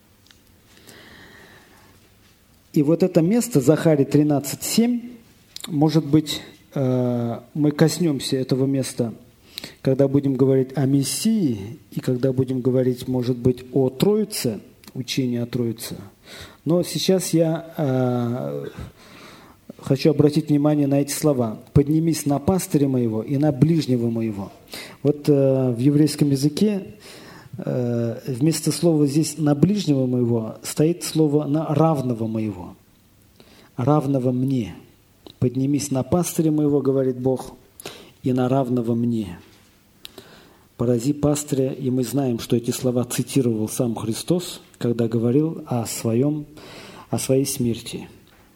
И вот это место, Захарии тринадцать семь, может быть, мы коснемся этого места, когда будем говорить о Мессии и когда будем говорить, может быть, о Троице, учении о Троице. Но сейчас я э, хочу обратить внимание на эти слова. «Поднимись на пастыря моего и на ближнего моего». Вот э, в еврейском языке э, вместо слова здесь «на ближнего моего» стоит слово «на равного моего», «равного мне». «Поднимись на пастыря моего, — говорит Бог, — и на равного мне». «Порази пастыря», и мы знаем, что эти слова цитировал сам Христос, когда говорил о, своем, о своей смерти.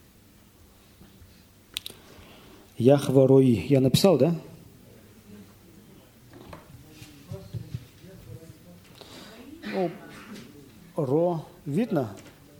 Яхва Рои. Я написал, да? Ну, Ро. Видно?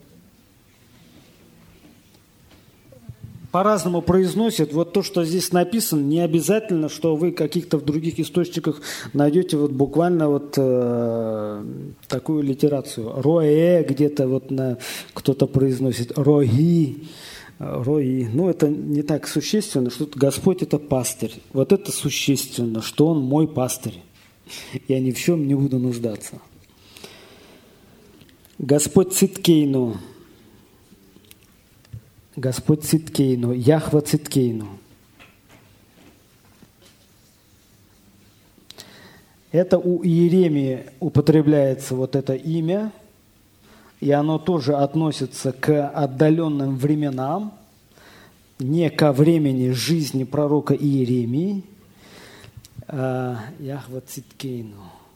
По-разному произносят. Вот то, что здесь написано, не обязательно, что вы в каких-то в других источниках найдете вот буквально вот э, такую литерацию. Роэ где-то вот на, кто-то произносит. Рои. Рои. Ну, это не так существенно, что Господь – это пастырь. Вот это существенно, что Он мой пастырь. Я ни в чем не буду нуждаться. Господь Циткейну. Господь Циткейну, Яхва Циткейну. Это у Иеремии употребляется вот это имя, и оно тоже относится к отдаленным временам, не ко времени жизни пророка Иеремии. Яхва Циткейну.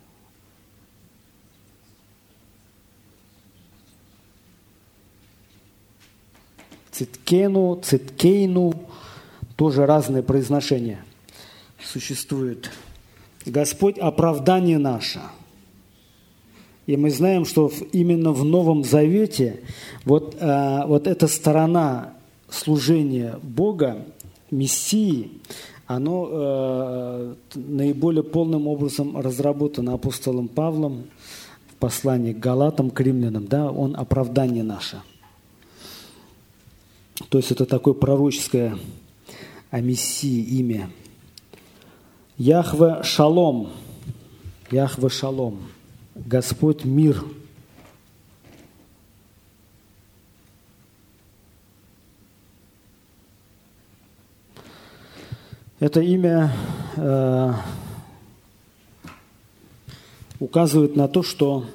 Циткену, Циткейну, тоже разные произношения существуют. Господь – оправдание наше. И мы знаем, что именно в Новом Завете вот, вот эта сторона служения Бога, Мессии, оно э, наиболее полным образом разработано апостолом Павлом в послании к Галатам, к римлянам. Да, он оправдание наше. То есть это такое пророческое о Мессии имя. Яхве Шалом. Яхве Шалом. Господь мир. Это имя э, указывает на то, что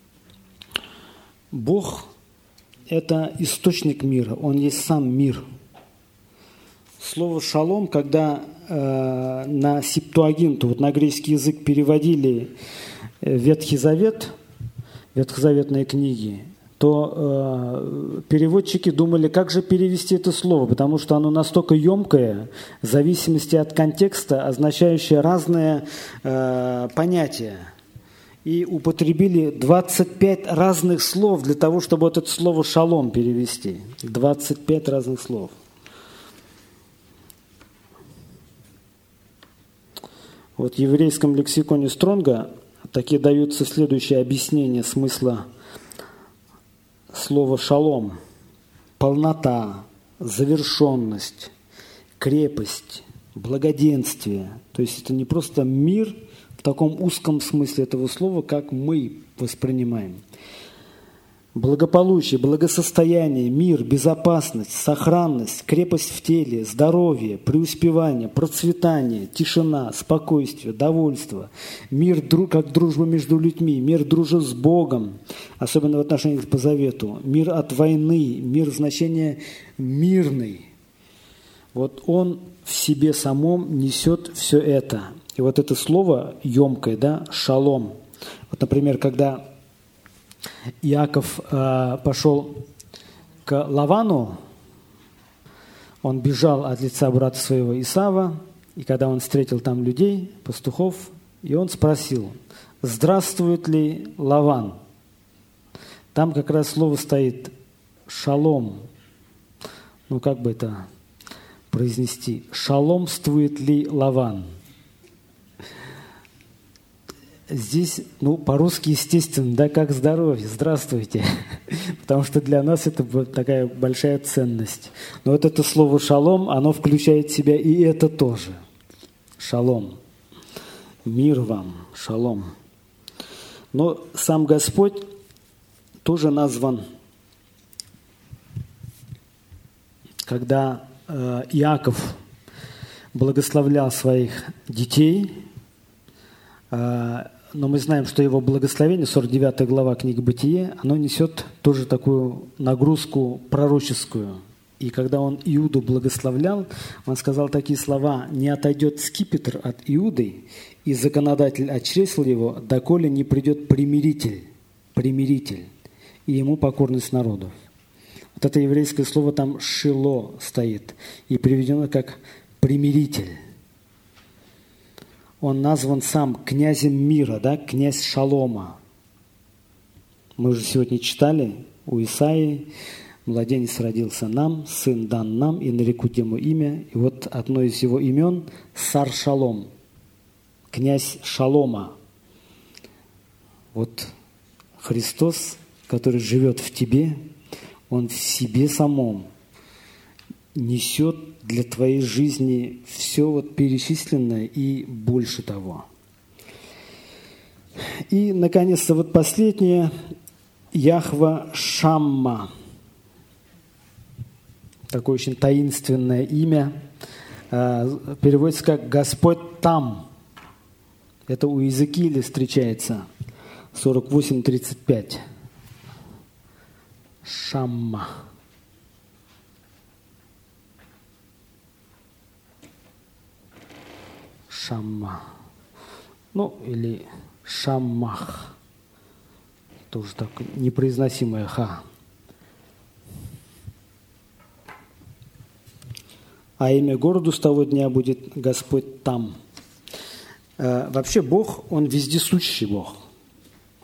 Бог – это источник мира, Он есть сам мир. Слово «шалом», когда э, на септуагинту, вот на греческий язык переводили Ветхий Завет, ветхозаветные книги, то э, переводчики думали, как же перевести это слово, потому что оно настолько емкое, в зависимости от контекста, означающее разные э, понятия. И употребили двадцать пять разных слов для того, чтобы вот это слово «шалом» перевести. двадцать пять разных слов. Вот в еврейском лексиконе Стронга такие даются следующие объяснения смысла слова «шалом». Полнота, завершенность, крепость, благоденствие. То есть это не просто мир в таком узком смысле этого слова, как мы воспринимаем. Благополучие, благосостояние, мир, безопасность, сохранность, крепость в теле, здоровье, преуспевание, процветание, тишина, спокойствие, довольство, мир как дружба между людьми, мир дружбы с Богом, особенно в отношениях по завету, мир от войны, мир значения мирный. Вот он в себе самом несет все это. И вот это слово емкое, да, шалом. Вот, например, когда Иаков э, пошел к Лавану, он бежал от лица брата своего Исава, и когда он встретил там людей, пастухов, и он спросил: «Здравствует ли Лаван?» Там как раз слово стоит «шалом». Ну, как бы это произнести? «Шаломствует ли Лаван?» Здесь, ну, по-русски, естественно, да, как здоровье, здравствуйте, потому что для нас это такая большая ценность. Но вот это слово «шалом», оно включает в себя и это тоже. Шалом. Мир вам, шалом. Но сам Господь тоже назван, когда э, Иаков благословлял своих детей, э, но мы знаем, что его благословение, сорок девятая глава книги «Бытие», оно несет тоже такую нагрузку пророческую. И когда он Иуду благословлял, он сказал такие слова: «Не отойдет скипетр от Иуды, и законодатель от чресла его, доколе не придет примиритель, примиритель, и ему покорность народов». Вот это еврейское слово там «шило» стоит, и приведено как «примиритель». Он назван сам князем мира, да, князь Шалома. Мы уже сегодня читали у Исаии: «Младенец родился нам, сын дан нам, и нарекут ему имя». И вот одно из его имен – Сар Шалом, князь Шалома. Вот Христос, который живет в тебе, Он в себе самом несет для твоей жизни все вот перечисленное и больше того. И, наконец-то, вот последнее – Яхве Шамма. Такое очень таинственное имя. Переводится как «Господь там». Это у Иезекииля встречается. сорок восемь тридцать пять. Шамма. Шамма. Ну, или Шаммах. Тоже так непроизносимое ха. А имя городу с того дня будет «Господь там». Э, вообще Бог, Он вездесущий Бог.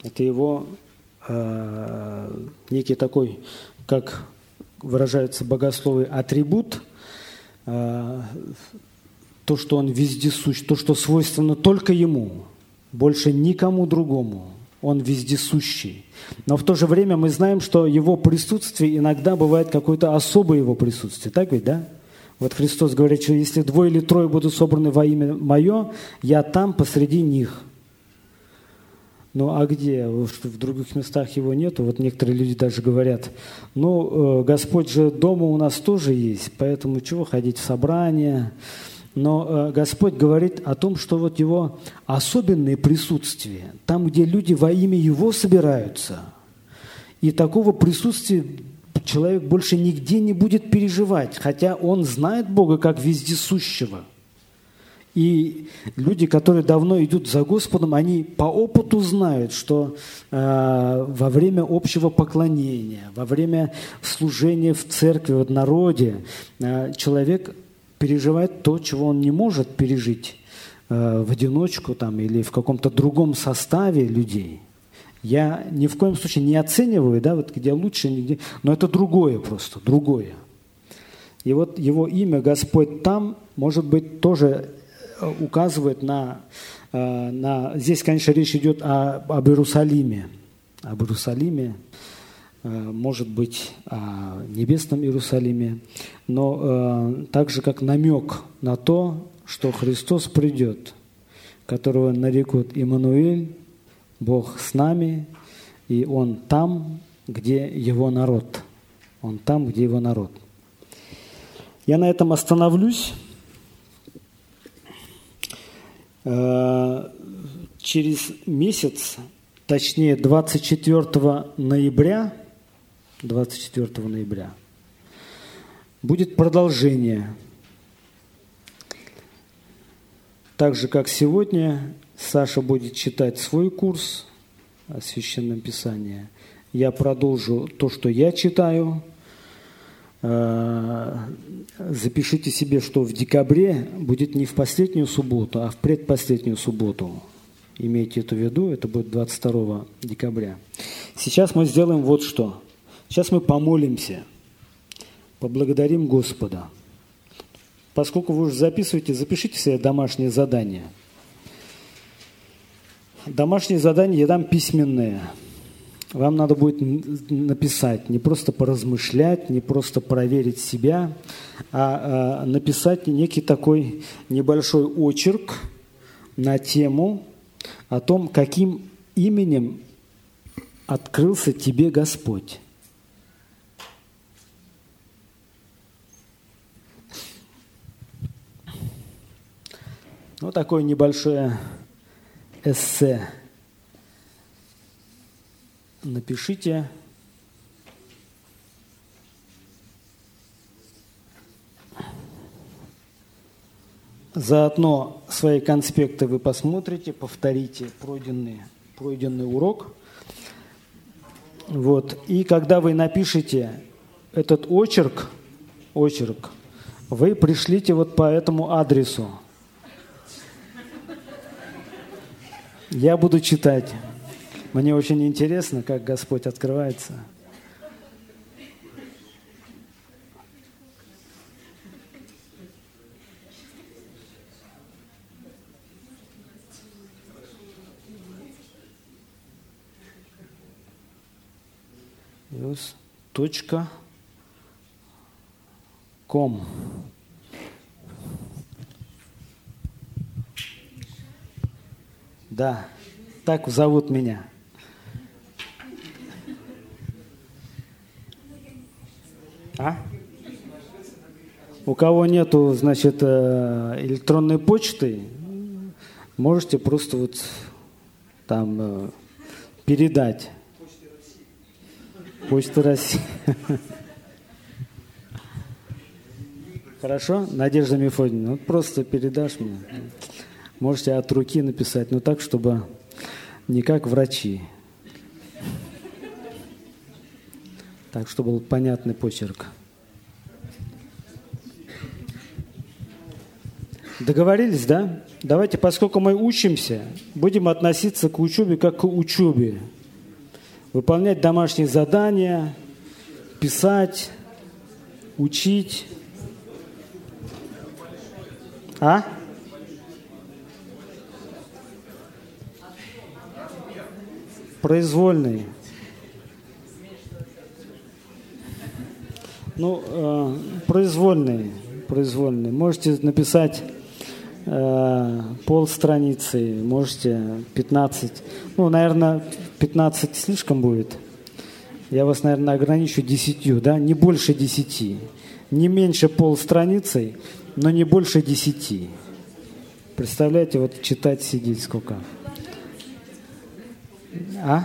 Это его э, некий такой, как выражаются богословы, атрибут, э, то, что он вездесущ, то, что свойственно только ему, больше никому другому. Он вездесущий. Но в то же время мы знаем, что его присутствие иногда бывает какое-то особое его присутствие. Так ведь, да? Вот Христос говорит, что если двое или трое будут собраны во имя Мое, я там посреди них. Ну а где? В других местах его нету. Вот некоторые люди даже говорят, ну, Господь же дома у нас тоже есть, поэтому чего ходить в собрания? Но Господь говорит о том, что вот Его особенное присутствие, там, где люди во имя Его собираются, и такого присутствия человек больше нигде не будет переживать, хотя он знает Бога как вездесущего. И люди, которые давно идут за Господом, они по опыту знают, что э, во время общего поклонения, во время служения в церкви, в народе, э, человек переживает то, чего он не может пережить э, в одиночку там, или в каком-то другом составе людей. Я ни в коем случае не оцениваю, да, вот где лучше, нигде, но это другое просто, другое. И вот его имя Господь там, может быть, тоже указывает на, э, на... Здесь, конечно, речь идет о, об Иерусалиме, об Иерусалиме, может быть, о небесном Иерусалиме, но э, также как намек на то, что Христос придет, которого нарекут Иммануэль, Бог с нами, и Он там, где Его народ. Он там, где Его народ. Я на этом остановлюсь. Э, через месяц, точнее двадцать четвёртого ноября, двадцать четвёртого ноября, будет продолжение. Так же, как сегодня, Саша будет читать свой курс о Священном Писании. Я продолжу то, что я читаю. Запишите себе, что в декабре будет не в последнюю субботу, а в предпоследнюю субботу. Имейте это в виду, это будет двадцать второго декабря. Сейчас мы сделаем вот что. Сейчас мы помолимся, поблагодарим Господа. Поскольку вы уже записываете, запишите себе домашнее задание. Домашнее задание я дам письменное. Вам надо будет написать, не просто поразмышлять, не просто проверить себя, а, а написать некий такой небольшой очерк на тему о том, каким именем открылся тебе Господь. Вот такое небольшое эссе напишите. Заодно свои конспекты вы посмотрите, повторите пройденный, пройденный урок. Вот. И когда вы напишете этот очерк, очерк, вы пришлите вот по этому адресу. Я буду читать. Мне очень интересно, как Господь открывается. News точка ком. Да, так зовут меня. А? У кого нету, значит, электронной почты, можете просто вот там передать. Почта России. Хорошо? Надежда Мефодиевна, вот просто передашь мне. Можете от руки написать, но так, чтобы не как врачи. Так, чтобы был понятный почерк. Договорились, да? Давайте, поскольку мы учимся, будем относиться к учебе как к учебе. Выполнять домашние задания, писать, учить. А? Произвольные. Ну, э, произвольные. Произвольные. Можете написать э, полстраницы, можете пятнадцать. Ну, наверное, пятнадцать слишком будет. Я вас, наверное, ограничу десятью, да? Не больше десяти. Не меньше полстраницы, но не больше десяти. Представляете, вот читать, сидеть сколько. А?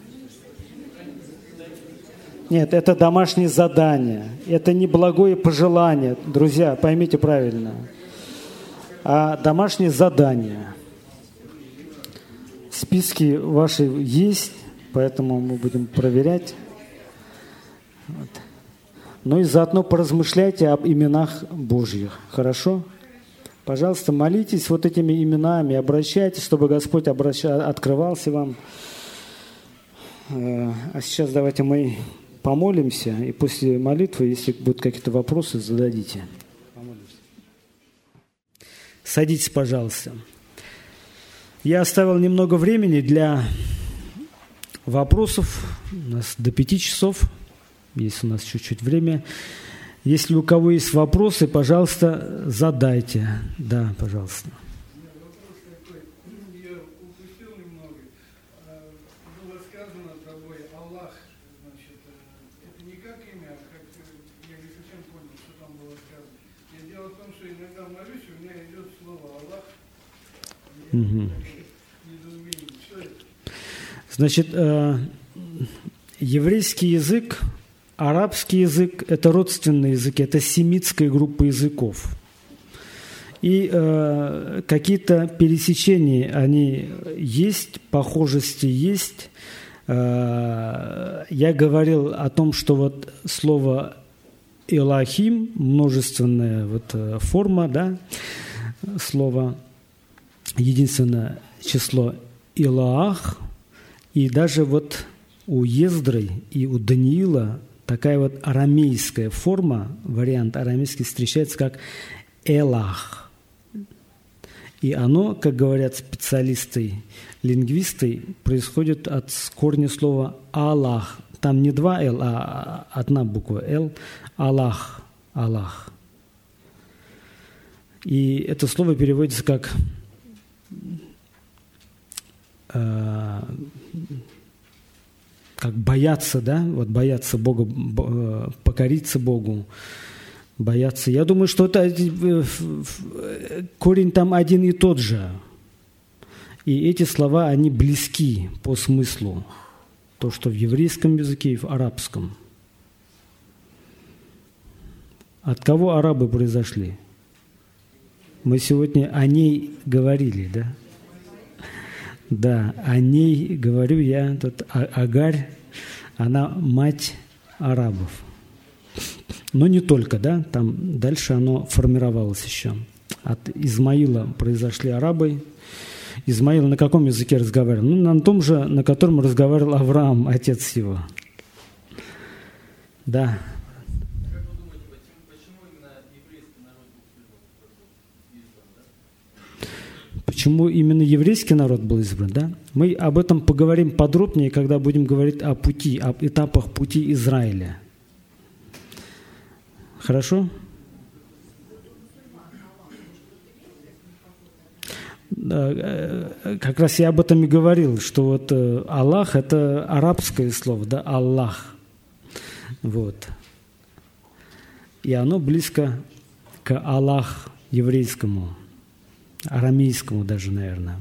Нет, это домашнее задание. Это не благое пожелание. Друзья, поймите правильно. А домашнее задание. Списки ваши есть, поэтому мы будем проверять. Вот. Ну и заодно поразмышляйте об именах Божьих. Хорошо? Пожалуйста, молитесь вот этими именами, обращайтесь, чтобы Господь обраща... открывался вам. А сейчас давайте мы помолимся, и после молитвы, если будут какие-то вопросы, зададите. Помолимся. Садитесь, пожалуйста. Я оставил немного времени для вопросов. У нас до пяти часов, если у нас чуть-чуть время. Если у кого есть вопросы, пожалуйста, задайте. Да, пожалуйста. Угу. Значит, э, еврейский язык, арабский язык – это родственные языки, это семитская группа языков. И э, какие-то пересечения, они есть, похожести есть. Э, я говорил о том, что вот слово «элохим», множественная вот форма, да, слово, единственное число «илаах», и даже вот у Ездры и у Даниила такая вот арамейская форма, вариант арамейский встречается как «элах». И оно, как говорят специалисты, лингвисты, происходит от корня слова «аллах». Там не два «л», а одна буква «л». «Аллах», «Аллах». И это слово переводится как э, как бояться, да, вот бояться Бога, покориться Богу, бояться. Я думаю, что это корень там один и тот же. И эти слова, они близки по смыслу. То, что в еврейском языке и в арабском. От кого арабы произошли? Мы сегодня о ней говорили, да? Да, о ней говорю я, тут Агарь, она мать арабов. Но не только, да, там дальше оно формировалось еще. От Измаила произошли арабы. Измаил на каком языке разговаривал? Ну, на том же, на котором разговаривал Авраам, отец его. Да. Почему именно еврейский народ был избран, да? Мы об этом поговорим подробнее, когда будем говорить о пути, об этапах пути Израиля. Хорошо? Как раз я об этом и говорил, что вот Аллах – это арабское слово, да, Аллах. Вот. И оно близко к Аллах еврейскому, арамейскому даже, наверное.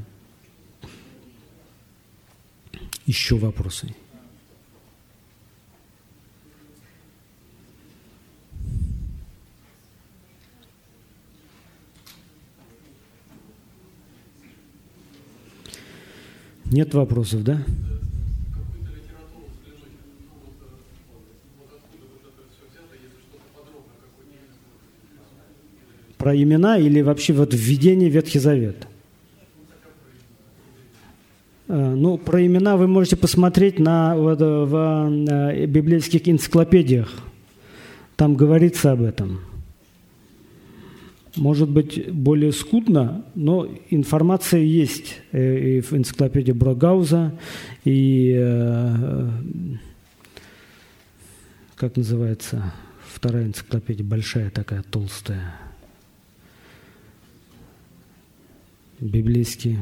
Еще вопросы? Нет вопросов, да? Про имена или вообще вот введение в Ветхий Завет? Ну, про имена вы можете посмотреть на, вот, в э, библейских энциклопедиях. Там говорится об этом. Может быть, более скудно, но информация есть и в энциклопедии Брогауза, и, э, как называется, вторая энциклопедия, большая такая, толстая, библейские.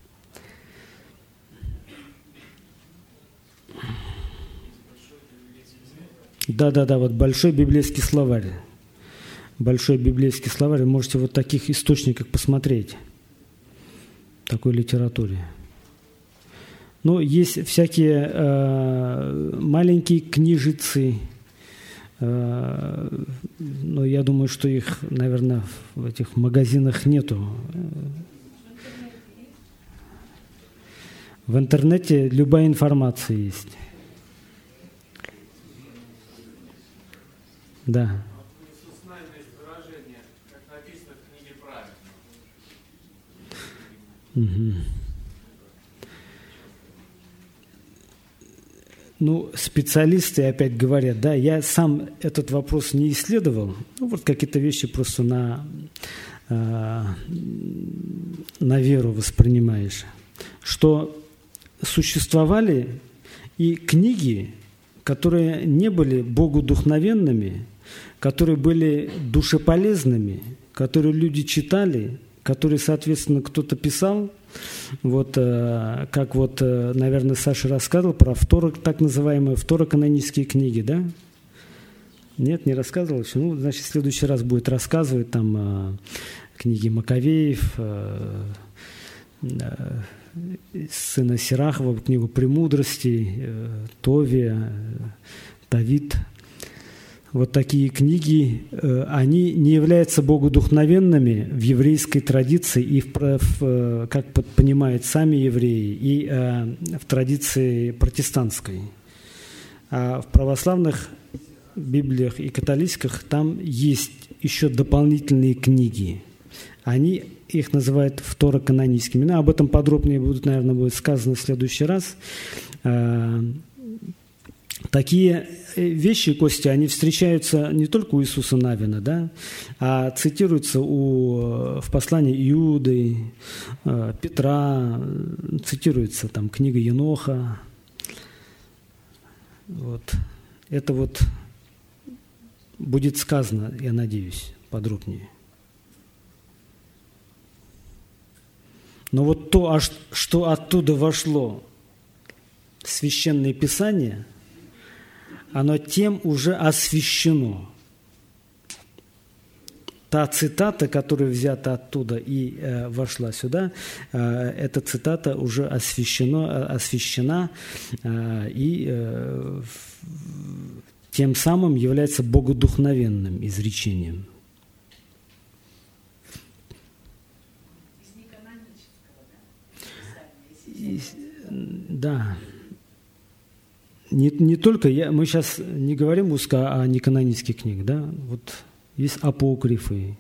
Да-да-да, вот большой библейский словарь. Большой библейский словарь. Вы можете вот таких источниках посмотреть. В такой литературе. Ну, есть всякие э, маленькие книжицы. Э, но я думаю, что их, наверное, в этих магазинах нету. В интернете любая информация есть. Да. Угу. Ну, специалисты опять говорят, да, я сам этот вопрос не исследовал, ну, вот какие-то вещи просто на, э, на веру воспринимаешь, что существовали и книги, которые не были богодухновенными, которые были душеполезными, которые люди читали, которые, соответственно, кто-то писал. Вот, э, как вот, э, наверное, Саша рассказывал про второ, так называемые второканонические книги, да? Нет, не рассказывал еще? Ну, значит, в следующий раз будет рассказывать там э, книги Маковеев, э, э, сына Сирахова, книгу «Премудрости», э, Товия, э, Давид. Вот такие книги, э, они не являются богодухновенными в еврейской традиции и, в, в, как понимают сами евреи, и э, в традиции протестантской. А в православных Библиях и католических там есть еще дополнительные книги. Они их называют второканоническими. Но об этом подробнее будет, наверное, будет сказано в следующий раз. Такие вещи, Костя, они встречаются не только у Иисуса Навина, да, а цитируются у, в послании Иуды, Петра, цитируется там книга Еноха. Вот. Это вот будет сказано, я надеюсь, подробнее. Но вот то, что оттуда вошло в Священное Писание, оно тем уже освящено. Та цитата, которая взята оттуда и э, вошла сюда, э, эта цитата уже освящена, освящена э, и э, тем самым является богодухновенным изречением. И, да. Не, не только, я, мы сейчас не говорим узко о неканонических книгах, да, вот есть апокрифы.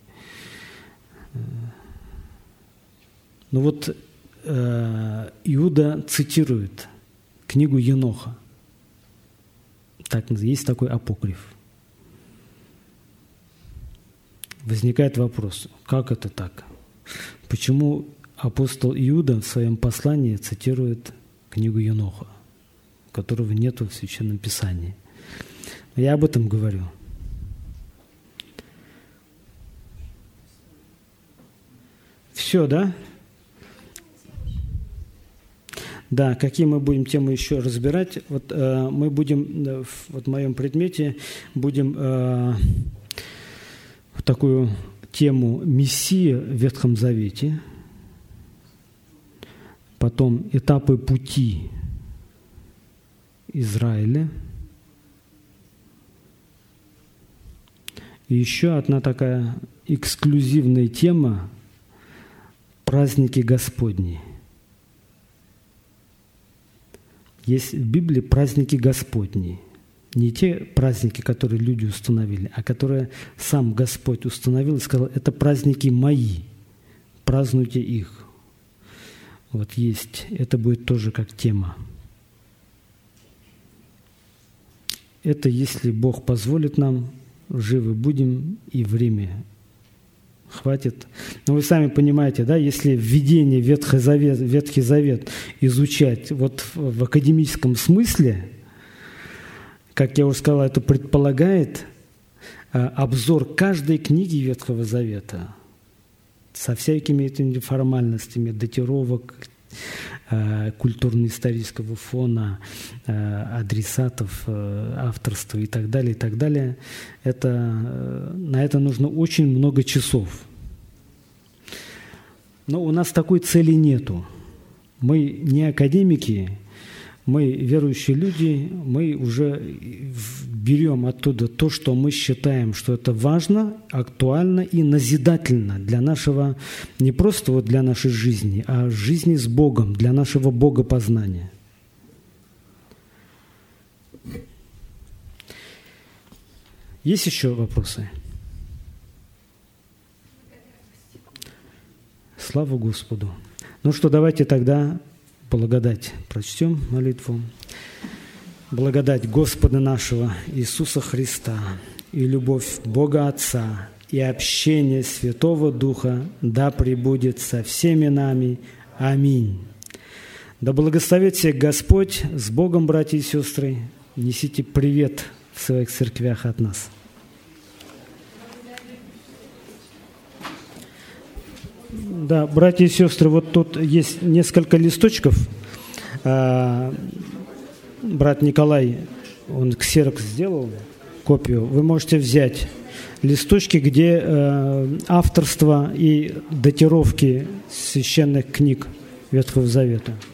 Но вот э, Иуда цитирует книгу Еноха. Так, есть такой апокриф. Возникает вопрос, как это так? Почему апостол Иуда в своем послании цитирует книгу Еноха, которого нет в Священном Писании? Я об этом говорю. Все, да? Да, какие мы будем темы еще разбирать? Вот э, мы будем, э, в вот, моем предмете, будем э, такую тему Мессия в Ветхом Завете, потом этапы пути Израиля, и еще одна такая эксклюзивная тема – праздники Господни. Есть в Библии праздники Господни. Не те праздники, которые люди установили, а которые сам Господь установил и сказал, это праздники мои, празднуйте их. Вот есть, это будет тоже как тема. Это если Бог позволит нам, живы будем и время хватит. Но вы сами понимаете, да, если введение в Ветхий Завет, Ветхий Завет изучать вот в академическом смысле, как я уже сказал, это предполагает обзор каждой книги Ветхого Завета со всякими этими формальностями, датировок, культурно-исторического фона, адресатов, авторства и так далее, и так далее. Это, на это нужно очень много часов. Но у нас такой цели нету. Мы не академики, мы верующие люди, мы уже берем оттуда то, что мы считаем, что это важно, актуально и назидательно для нашего, не просто вот для нашей жизни, а жизни с Богом, для нашего богопознания. Есть еще вопросы? Слава Господу. Ну что, давайте тогда благодать прочтем молитву. Благодать Господа нашего Иисуса Христа и любовь Бога Отца и общение Святого Духа да пребудет со всеми нами. Аминь. Да благословит всех Господь. С Богом, братья и сестры. Несите привет в своих церквях от нас. Да, братья и сестры, вот тут есть несколько листочков. Брат Николай, он ксерокс сделал, копию. Вы можете взять листочки, где авторство и датировки священных книг Ветхого Завета.